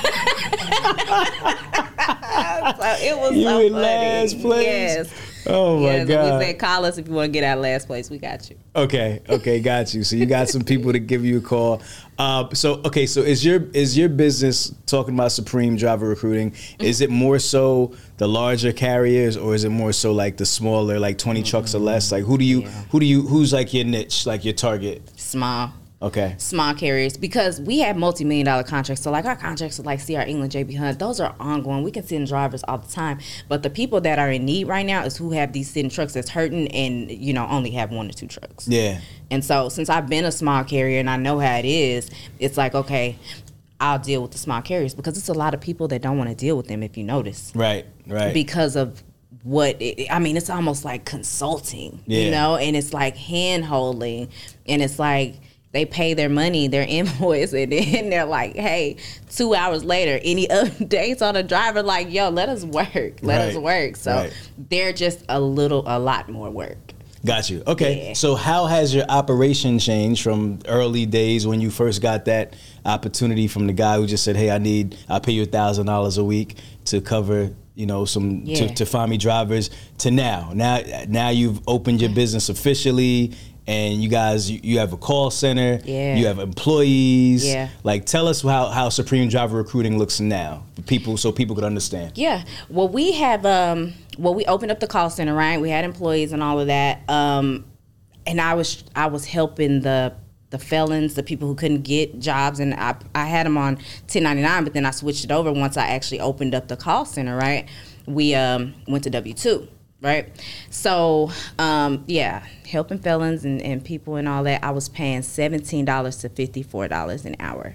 it was You so in funny. last place? Yes. Oh my yes, God. We said, call us if you want to get out of last place. We got you. Okay, okay, got you. So you got some people to give you a call. Uh, so okay, so is your is your business talking about Supreme Driver Recruiting? Is it more so the larger carriers, or is it more so like the smaller, like twenty trucks or less? Like who do you Yeah. who do you who's like your niche, like your target? Small. Okay. Small carriers, because we have multi-million dollar contracts. So like our contracts with like C R England, J B Hunt, those are ongoing. We can send drivers all the time. But the people that are in need right now is who have these sitting trucks that's hurting and, you know, only have one or two trucks. Yeah. And so since I've been a small carrier and I know how it is, it's like, okay, I'll deal with the small carriers, because it's a lot of people that don't want to deal with them, if you notice. Right. Right. Because of what it, I mean, it's almost like consulting, Yeah. you know, and it's like hand holding, and it's like they pay their money, their invoice, and then they're like, hey, two hours later, any updates on a driver? Like, yo, let us work. Let us Right. work. So Right. they're just a little, a lot more work. Got you. Okay. Yeah. So how has your operation changed from early days when you first got that opportunity from the guy who just said, hey, I need, I'll pay you a thousand dollars a week to cover, you know, some, Yeah. to, to find me drivers, to now? Now, now you've opened your business officially, and you guys, you, you have a call center. Yeah. You have employees. Yeah. Like, tell us how, how Supreme Driver Recruiting looks now, people, so people could understand. Yeah. Well, we have, um, well, we opened up the call center, right? We had employees and all of that. Um, and I was, I was helping the, the felons, the people who couldn't get jobs. And I, I had them on ten ninety-nine, but then I switched it over once I actually opened up the call center, right? We um, went to W two. Right. So, um, yeah, helping felons and, and people and all that, I was paying seventeen dollars to fifty-four dollars an hour.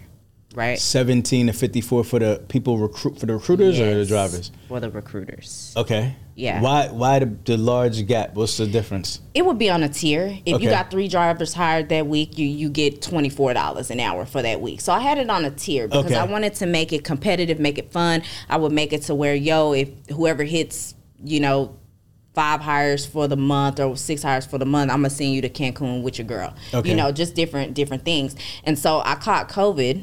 right? seventeen to fifty-four for the people recruit for the recruiters yes, or the drivers? For the recruiters. Okay. Yeah. Why why the, the large gap? What's the difference? It would be on a tier. If okay. you got three drivers hired that week, you, you get twenty-four dollars an hour for that week. So I had it on a tier because okay. I wanted to make it competitive, make it fun. I would make it to where, yo, if whoever hits, you know, five hires for the month or six hires for the month, I'm going to send you to Cancun with your girl. Okay. You know, just different different things. And so I caught COVID,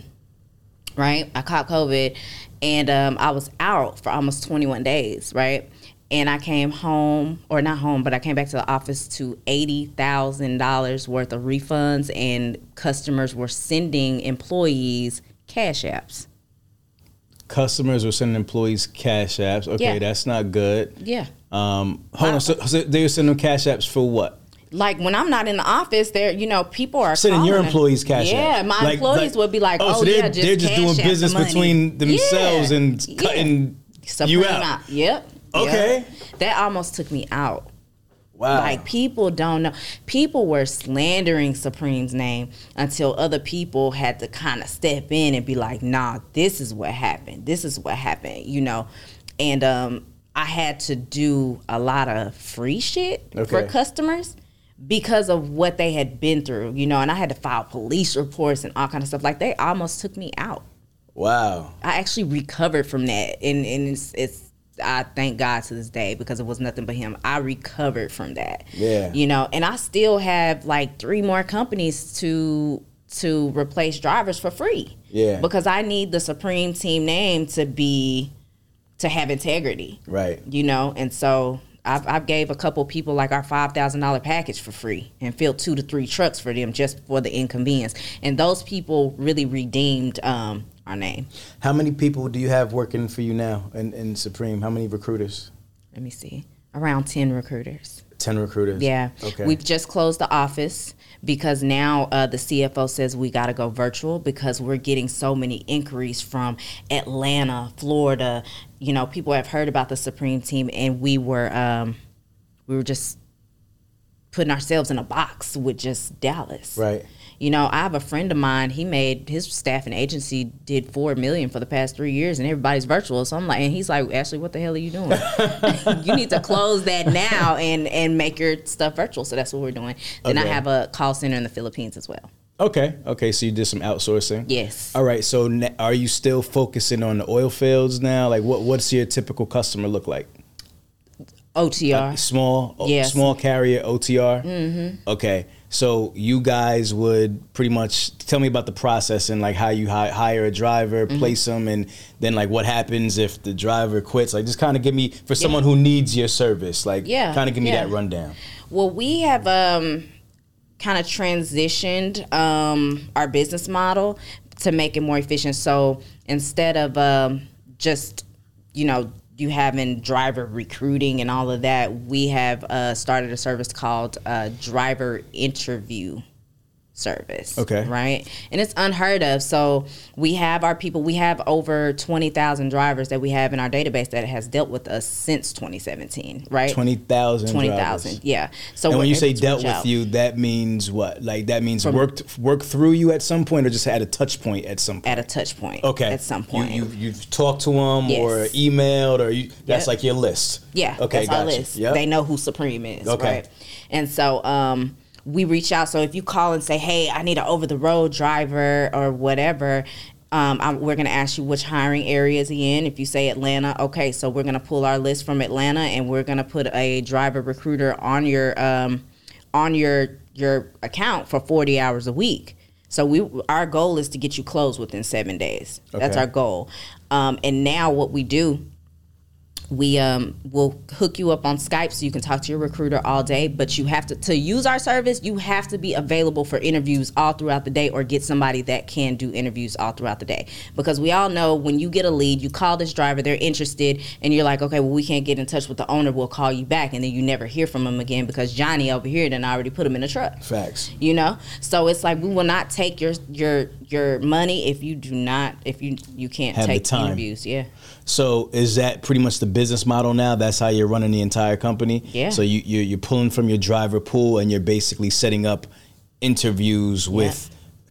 right? I caught COVID, and um, I was out for almost twenty-one days, right? And I came home, or not home, but I came back to the office to eighty thousand dollars worth of refunds, and customers were sending employees cash apps. Customers were sending employees cash apps. Okay, yeah. That's not good. Yeah. Um, hold on. So, so they were sending cash apps for what? Like when I'm not in the office, there, you know, people are sending your employees cash yeah, apps. Yeah, my like, employees like, would be like, oh, oh so they're, yeah, just they're just cash doing business the between themselves yeah. and yeah. cutting Supreme you out. out. Yep. Okay. Yep. That almost took me out. Wow. Like, people don't know. People were slandering Supreme's name until other people had to kind of step in and be like, nah, this is what happened. This is what happened, you know. And um, I had to do a lot of free shit okay. for customers because of what they had been through, you know. And I had to file police reports and all kind of stuff. Like, they almost took me out. Wow. I actually recovered from that. And, and it's, it's I thank God to this day because it was nothing but him. I recovered from that. Yeah. You know, and I still have like three more companies to to replace drivers for free. Yeah. Because I need the Supreme Team name to be to have integrity. Right. You know, and so I've I've gave a couple people like our five thousand dollar package for free and filled two to three trucks for them just for the inconvenience. And those people really redeemed um our name. How many people do you have working for you now in, in Supreme? How many recruiters? Let me see. Around ten recruiters. ten recruiters? Yeah. Okay. We've just closed the office because now uh, the C F O says we got to go virtual because we're getting so many inquiries from Atlanta, Florida. You know, people have heard about the Supreme Team, and we were um, we were just putting ourselves in a box with just Dallas. Right. You know, I have a friend of mine, he made, his staffing agency did four million dollars for the past three years and everybody's virtual. So I'm like, and he's like, Ashley, what the hell are you doing? You need to close that now and, and make your stuff virtual. So that's what we're doing. Then okay. I have a call center in the Philippines as well. Okay. Okay. So you did some outsourcing. Yes. All right. So na- are you still focusing on the oil fields now? Like what, what's your typical customer look like? O T R. Uh, small, yes. small carrier O T R? Mm-hmm. Okay. So you guys would pretty much tell me about the process and like how you hi- hire a driver, mm-hmm. place them, and then like what happens if the driver quits. Like just kind of give me, for someone yeah. who needs your service, like yeah. kind of give me yeah. that rundown. Well, we have um, kind of transitioned um, our business model to make it more efficient. So instead of um, just, you know, you having driver recruiting and all of that, we have uh, started a service called uh, Driver Interview Service. Okay. Right? And it's unheard of. So we have our people, we have over twenty thousand drivers that we have in our database that has dealt with us since twenty seventeen, right? twenty thousand twenty thousand, yeah. So and when you say dealt with out. you, that means what? Like that means From, worked worked through you at some point or just had a touch point at some point? At a touch point. Okay. At some point. You, you, you've talked to them yes. or emailed or you, that's yep. like your list? Yeah, okay, that's our gotcha. list. Yep. They know who Supreme is, okay. right? And so um, we reach out. So if you call and say, hey, I need an over-the-road driver or whatever, um, I'm, we're going to ask you which hiring area is he in. If you say Atlanta, okay, so we're going to pull our list from Atlanta and we're going to put a driver recruiter on your um, on your your account for forty hours a week. So we our goal is to get you closed within seven days. Okay. That's our goal. Um, and now what we do, we um will hook you up on Skype so you can talk to your recruiter all day, but you have to to use our service, you have to be available for interviews all throughout the day or get somebody that can do interviews all throughout the day. Because we all know when you get a lead, you call this driver, they're interested, and you're like, okay, well, we can't get in touch with the owner, we'll call you back, and then you never hear from him again because Johnny over here done already put him in a truck. Facts. You know? So it's like we will not take your your your money if you do not if you you can't have take the time. Interviews. Yeah. So is that pretty much the business model now? That's how you're running the entire company? Yeah. So you, you're, you're pulling from your driver pool and you're basically setting up interviews with yeah.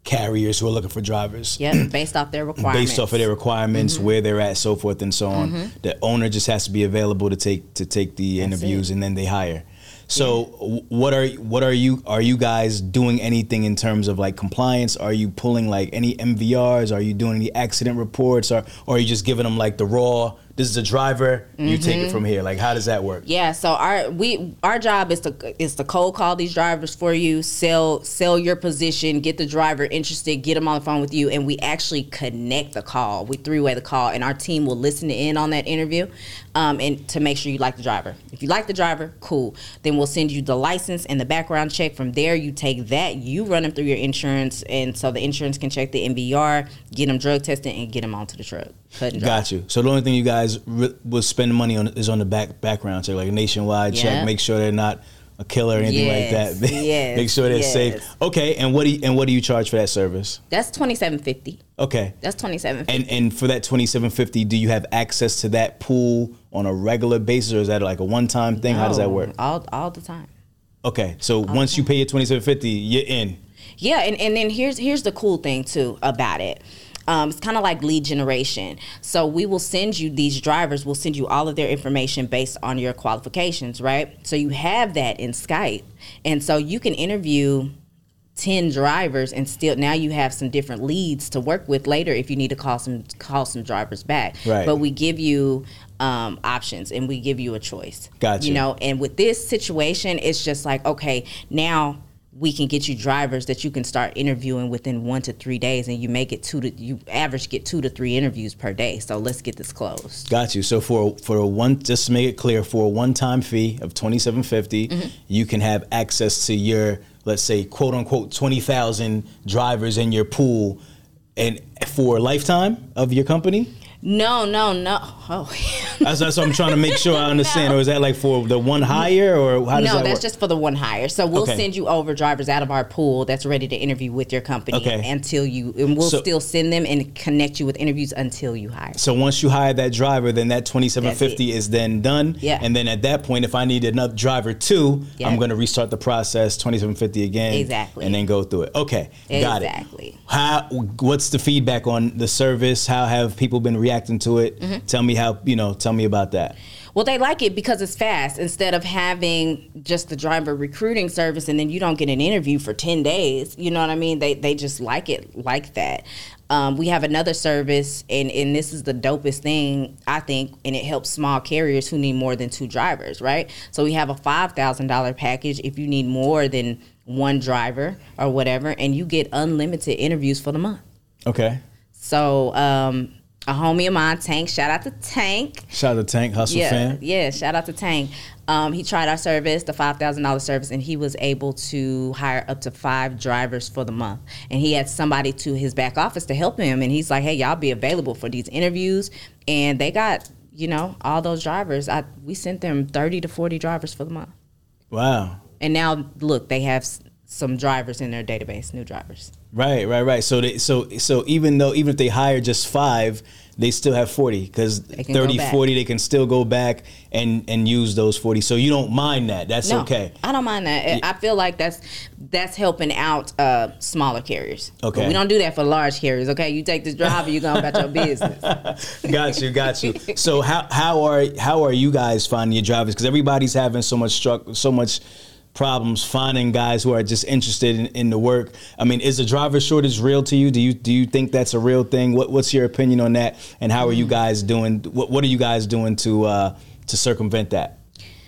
carriers who are looking for drivers. Yeah, based off their requirements. Based off of their requirements, mm-hmm. where they're at, so forth and so on. Mm-hmm. The owner just has to be available to take to take the That's interviews, it. And then they hire. So yeah. what are what are you are you guys doing anything in terms of like compliance? Are you pulling like any M V Rs? Are you doing any accident reports? Or, or are you just giving them like the raw, this is a driver, you mm-hmm. take it from here? Like, how does that work? Yeah, so our we our job is to is to cold call these drivers for you, sell sell your position, get the driver interested, get them on the phone with you, and we actually connect the call. We three-way the call, and our team will listen in on that interview, um, and to make sure you like the driver. If you like the driver, cool. Then we'll send you the license and the background check. From there, you take that, you run them through your insurance, and so the insurance can check the M V R, get them drug tested, and get them onto the truck. Got you. So the only thing you guys re- will spend money on is on the back background check, like a nationwide yep. check. Make sure they're not a killer or anything yes. like that. Yes. Make sure they're yes. safe. Okay. And what do you, and what do you charge for that service? That's twenty-seven fifty. Okay. That's twenty-seven fifty. And and for that twenty-seven fifty, do you have access to that pool on a regular basis, or is that like a one time thing? No, How does that work? All all the time. Okay. So all once you pay your twenty-seven fifty, you're in. Yeah, and, and then here's here's the cool thing too about it. Um, it's kind of like lead generation. So we will send you these drivers, we'll send you all of their information based on your qualifications, right? So you have that in Skype. And so you can interview ten drivers and still now you have some different leads to work with later if you need to call some call some drivers back. Right. But we give you um, options and we give you a choice. Gotcha. You know, and with this situation, it's just like, okay, now we can get you drivers that you can start interviewing within one to three days, and you make it two to you average get two to three interviews per day. So let's get this closed. Got you. So for for a one, just to make it clear, for a one time fee of twenty-seven fifty, mm-hmm. you can have access to your, let's say, quote unquote twenty thousand drivers in your pool, and for a lifetime of your company. No, no, no. Oh, that's, that's what I'm trying to make sure I understand. No. Or is that like for the one hire, or how does no, that that's work? just for the one hire. So we'll okay. send you over drivers out of our pool that's ready to interview with your company okay. until you, and we'll so, still send them and connect you with interviews until you hire. So once you hire that driver, then that twenty-seven fifty is then done. Yeah. And then at that point, if I need another driver too, yeah. I'm going to restart the process, twenty-seven fifty again. Exactly. And then go through it. Okay. Got it. Exactly. How? What's the feedback on the service? How have people been reacting to it? Mm-hmm. Tell me how, you know, tell me about that. Well, they like it because it's fast. Instead of having just the driver recruiting service and then you don't get an interview for ten days, you know what I mean? They they just like it like that. Um, we have another service, and, and this is the dopest thing, I think, and it helps small carriers who need more than two drivers, right? So we have a five thousand dollars package if you need more than one driver or whatever, and you get unlimited interviews for the month. Okay. So um, a homie of mine, Tank, shout out to Tank. Shout out to Tank, Hustle yeah, fan. Yeah, shout out to Tank. Um, he tried our service, the five thousand dollars service, and he was able to hire up to five drivers for the month. And he had somebody to his back office to help him, and he's like, hey, y'all be available for these interviews. And they got, you know, all those drivers. I We sent them thirty to forty drivers for the month. Wow. And now, look, they have some drivers in their database, new drivers. Right, right, right. So they, so so even though even if they hire just five, they still have forty, because thirty, forty, they can still go back and, and use those forty. So you don't mind that. That's no, okay. I don't mind that. Yeah. I feel like that's that's helping out uh, smaller carriers. Okay. But we don't do that for large carriers, okay? You take this driver, you're going about your business. Got you, got you. So how how are how are you guys finding your drivers? Because everybody's having so much struck so much problems finding guys who are just interested in, in the work. I mean, is the driver shortage real to you? Do you do you think that's a real thing? What what's your opinion on that? And how are you guys doing? What what are you guys doing to uh, to circumvent that?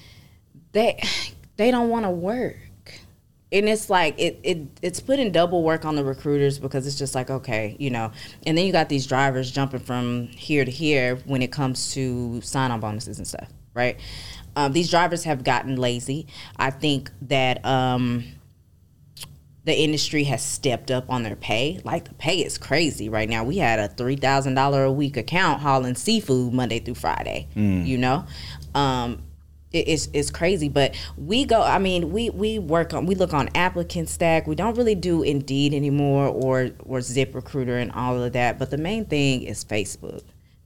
They they don't want to work. And it's like, it, it it's putting double work on the recruiters, because it's just like, okay, you know. And then you got these drivers jumping from here to here when it comes to sign-on bonuses and stuff, right? Um, these drivers have gotten lazy. I think that um, the industry has stepped up on their pay. Like, the pay is crazy right now. We had a three thousand dollars a week account hauling seafood Monday through Friday, mm. you know? Um, it, it's it's crazy. But we go, I mean, we, we work on, we look on Applicant Stack. We don't really do Indeed anymore, or, or ZipRecruiter and all of that. But the main thing is Facebook.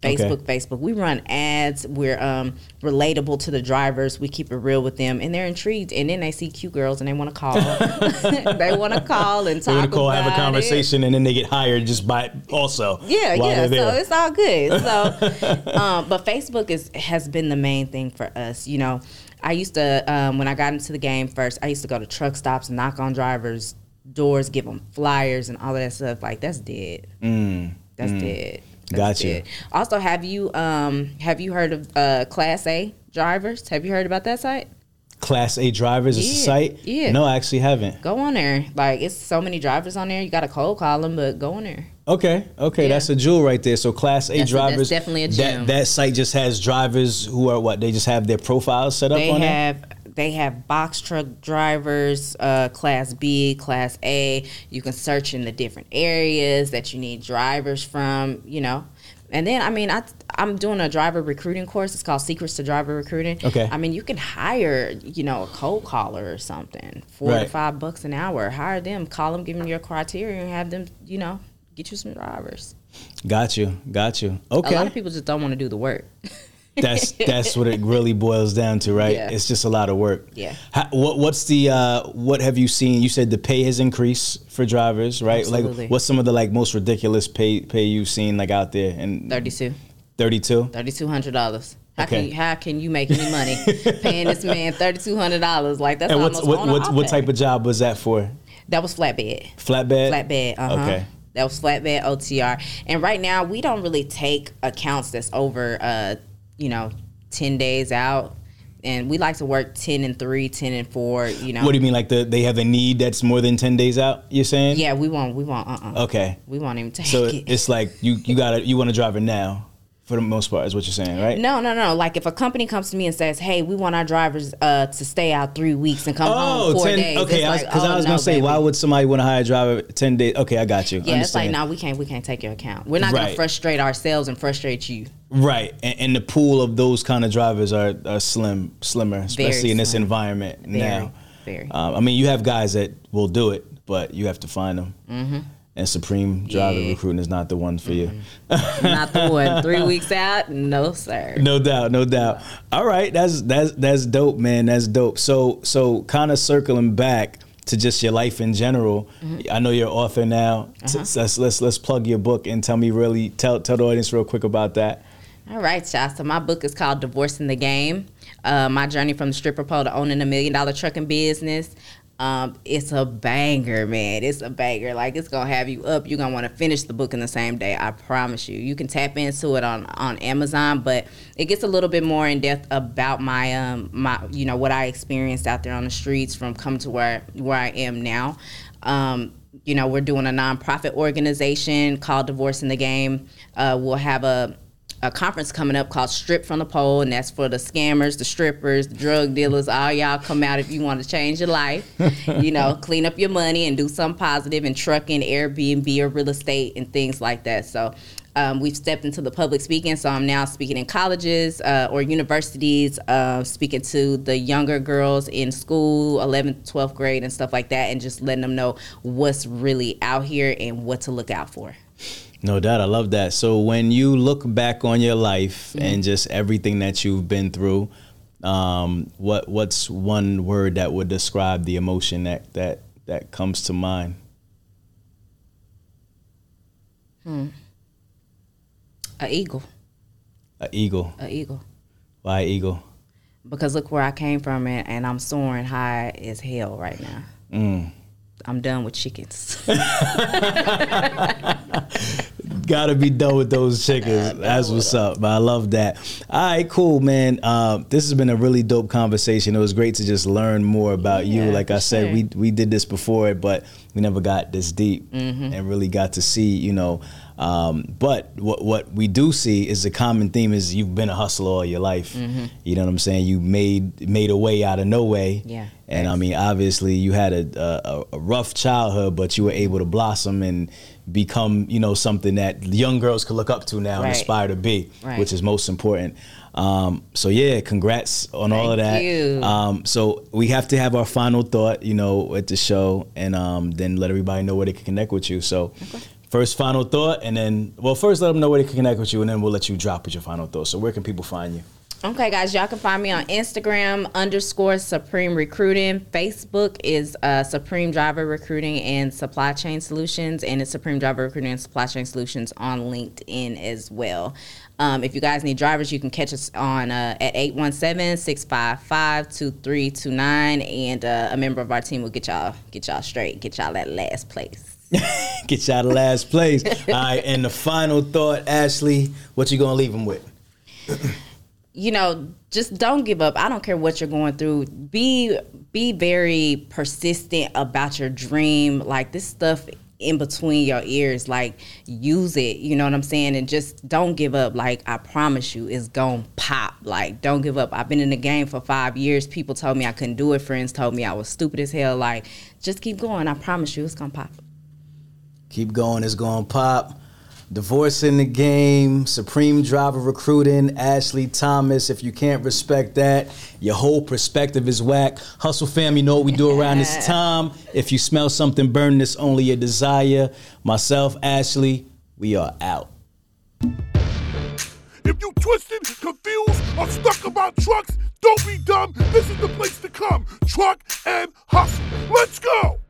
Facebook, Okay. Facebook. We run ads. We're um, relatable to the drivers. We keep it real with them, and they're intrigued. And then they see cute girls, and they want to call. They want to call and They're talk gonna call, about have a conversation, it. and then they get hired just by also. Yeah, while yeah. they're So there. it's all good. So, um, but Facebook is has been the main thing for us. You know, I used to um, when I got into the game first, I used to go to truck stops, knock on drivers' doors, give them flyers, and all of that stuff. Like that's dead. Mm, That's mm. dead. That's Gotcha. dead. Also, have you um have you heard of uh, Class A drivers? Have you heard about that site? Class A drivers is the Yeah, site? yeah. No, I actually haven't. Go on there. Like it's so many drivers on there. You got to cold call them, but go on there. Okay, okay, Yeah. that's a jewel right there. So Class A That's a- that's drivers, definitely a that gem. that site just has drivers who are what? They just have their profiles set up They on it. have they have box truck drivers, uh, Class B, Class A. You can search in the different areas that you need drivers from. You know. And then, I mean, I, I'm doing a driver recruiting course. It's called Secrets to Driver Recruiting. Okay. I mean, you can hire, you know, a cold caller or something, four to Right. five bucks an hour. Hire them, call them, give them your criteria, and have them, you know, get you some drivers. Got you, got you. A lot of Okay, people just don't want to do the work. that's that's what it really boils down to, right? Yeah. It's just a lot of work. Yeah. How, what what's the uh, what have you seen? You said the pay has increased for drivers, right? Absolutely. Like, what's some of the like most ridiculous pay pay you've seen like out there? And thirty-two. thirty-two. thirty-two hundred dollars. How Okay. can you, how can you make any money paying this man thirty-two hundred dollars? Like that's And what's, almost what on what what type of job was that for? That was flatbed. Flatbed. Flatbed. Uh huh. Okay. That was flatbed O T R. And right now we don't really take accounts that's over, uh, you know, ten days out. And we like to work ten and three, ten and four. You know. What do you mean? Like the they have a need that's more than ten days out? You're saying? Yeah, we won't. We won't. Uh. uh Okay. We won't even take So it. it's like you you gotta you want to drive it now, for the most part, is what you're saying, right? No, no, no. Like if a company comes to me and says, "Hey, we want our drivers uh, to stay out three weeks and come home four ten days," okay. it's Because I was, 'cause like, I was oh, gonna no, say, baby. why would somebody want to hire a driver ten days? Okay, I got you. Yeah, it's like, Understand. no, we can't. We can't take your account. We're not gonna Right. frustrate ourselves and frustrate you. Right, and, and the pool of those kind of drivers are, are slim, slimmer, especially in this slim. environment Very, now. very. Um, I mean, you have guys that will do it, but you have to find them. Mm-hmm. And Supreme Driver Yeah. Recruiting is not the one for you. Not the one. Three weeks out, no sir. No doubt, no doubt. All right, that's that's that's dope, man. That's dope. So so kind of circling back to just your life in general. Mm-hmm. I know you're an author now. Uh-huh. So let's let's let's plug your book and tell me really tell tell the audience real quick about that. All right, y'all. So my book is called Divorcing the Game. Uh, my journey from the stripper pole to owning a million dollar trucking business. Um, it's a banger, man. It's a banger. Like it's gonna have you up. You're gonna want to finish the book in the same day. I promise you. You can tap into it on, on Amazon, but it gets a little bit more in depth about my um my you know what I experienced out there on the streets from coming to where where I am now. Um, you know, we're doing a nonprofit organization called Divorcing the Game. Uh, we'll have a a conference coming up called Strip from the Pole, and that's for the scammers, the strippers, the drug dealers. All y'all come out if you want to change your life, you know, clean up your money and do something positive in trucking, Airbnb, or real estate and things like that. So um, we've stepped into the public speaking, so I'm now speaking in colleges uh, or universities, uh, speaking to the younger girls in school, eleventh, twelfth grade and stuff like that, and just letting them know what's really out here and what to look out for. No doubt, I love that. So when you look back on your life Mm-hmm. and just everything that you've been through, um, what what's one word that would describe the emotion that that that comes to mind? Hmm. A eagle. A eagle. A eagle. Why eagle? Because look where I came from, and, and I'm soaring high as hell right now. Mm. I'm done with chickens. Gotta be done with those chickens. That's what's up. But I love that. All right, cool, man. Uh, this has been a really dope conversation. It was great to just learn more about Yeah, you. Like for I said, sure. we we did this before, but we never got this deep Mm-hmm. and really got to see, you know. Um, but what what we do see is the common theme is you've been a hustler all your life. Mm-hmm. You know what I'm saying? You made made a way out of no way. Yeah. And I mean, obviously, you had a, a a rough childhood, but you were able to blossom and become, you know, something that young girls could look up to now and Right. aspire to be, Right. which is most important. Um, so yeah, congrats on all of that. Thank you. Um, so we have to have our final thought, you know, at the show, and um, then let everybody know where they can connect with you. So first final thought, and then, well, first let them know where they can connect with you, and then we'll let you drop with your final thought. So where can people find you? Okay, guys, y'all can find me on Instagram, underscore Supreme Recruiting. Facebook is uh, Supreme Driver Recruiting and Supply Chain Solutions, and it's Supreme Driver Recruiting and Supply Chain Solutions on LinkedIn as well. Um, if you guys need drivers, you can catch us on uh, at eight one seven, six five five, two three two nine, and uh, a member of our team will get y'all get y'all straight, get y'all that last place. Get y'all the last place. All right, and the final thought, Ashley, what you gonna leave them with? You know, just don't give up. I don't care what you're going through. Be be very persistent about your dream. Like, this stuff in between your ears, like, use it. You know what I'm saying? And just don't give up. Like, I promise you, it's gonna pop. Like, don't give up. I've been in the game for five years. People told me I couldn't do it. Friends told me I was stupid as hell. Like, just keep going. I promise you, it's gonna pop. Keep going. It's gonna pop. Divorce in the Game, Supreme Driver Recruiting, Ashley Thomas. If you can't respect that, your whole perspective is whack. Hustle fam, you know what we do around this time. If you smell something burning, it's only a desire. Myself, Ashley, we are out. If you twisted, confused, or stuck about trucks, don't be dumb. This is the place to come. Truck and Hustle. Let's go.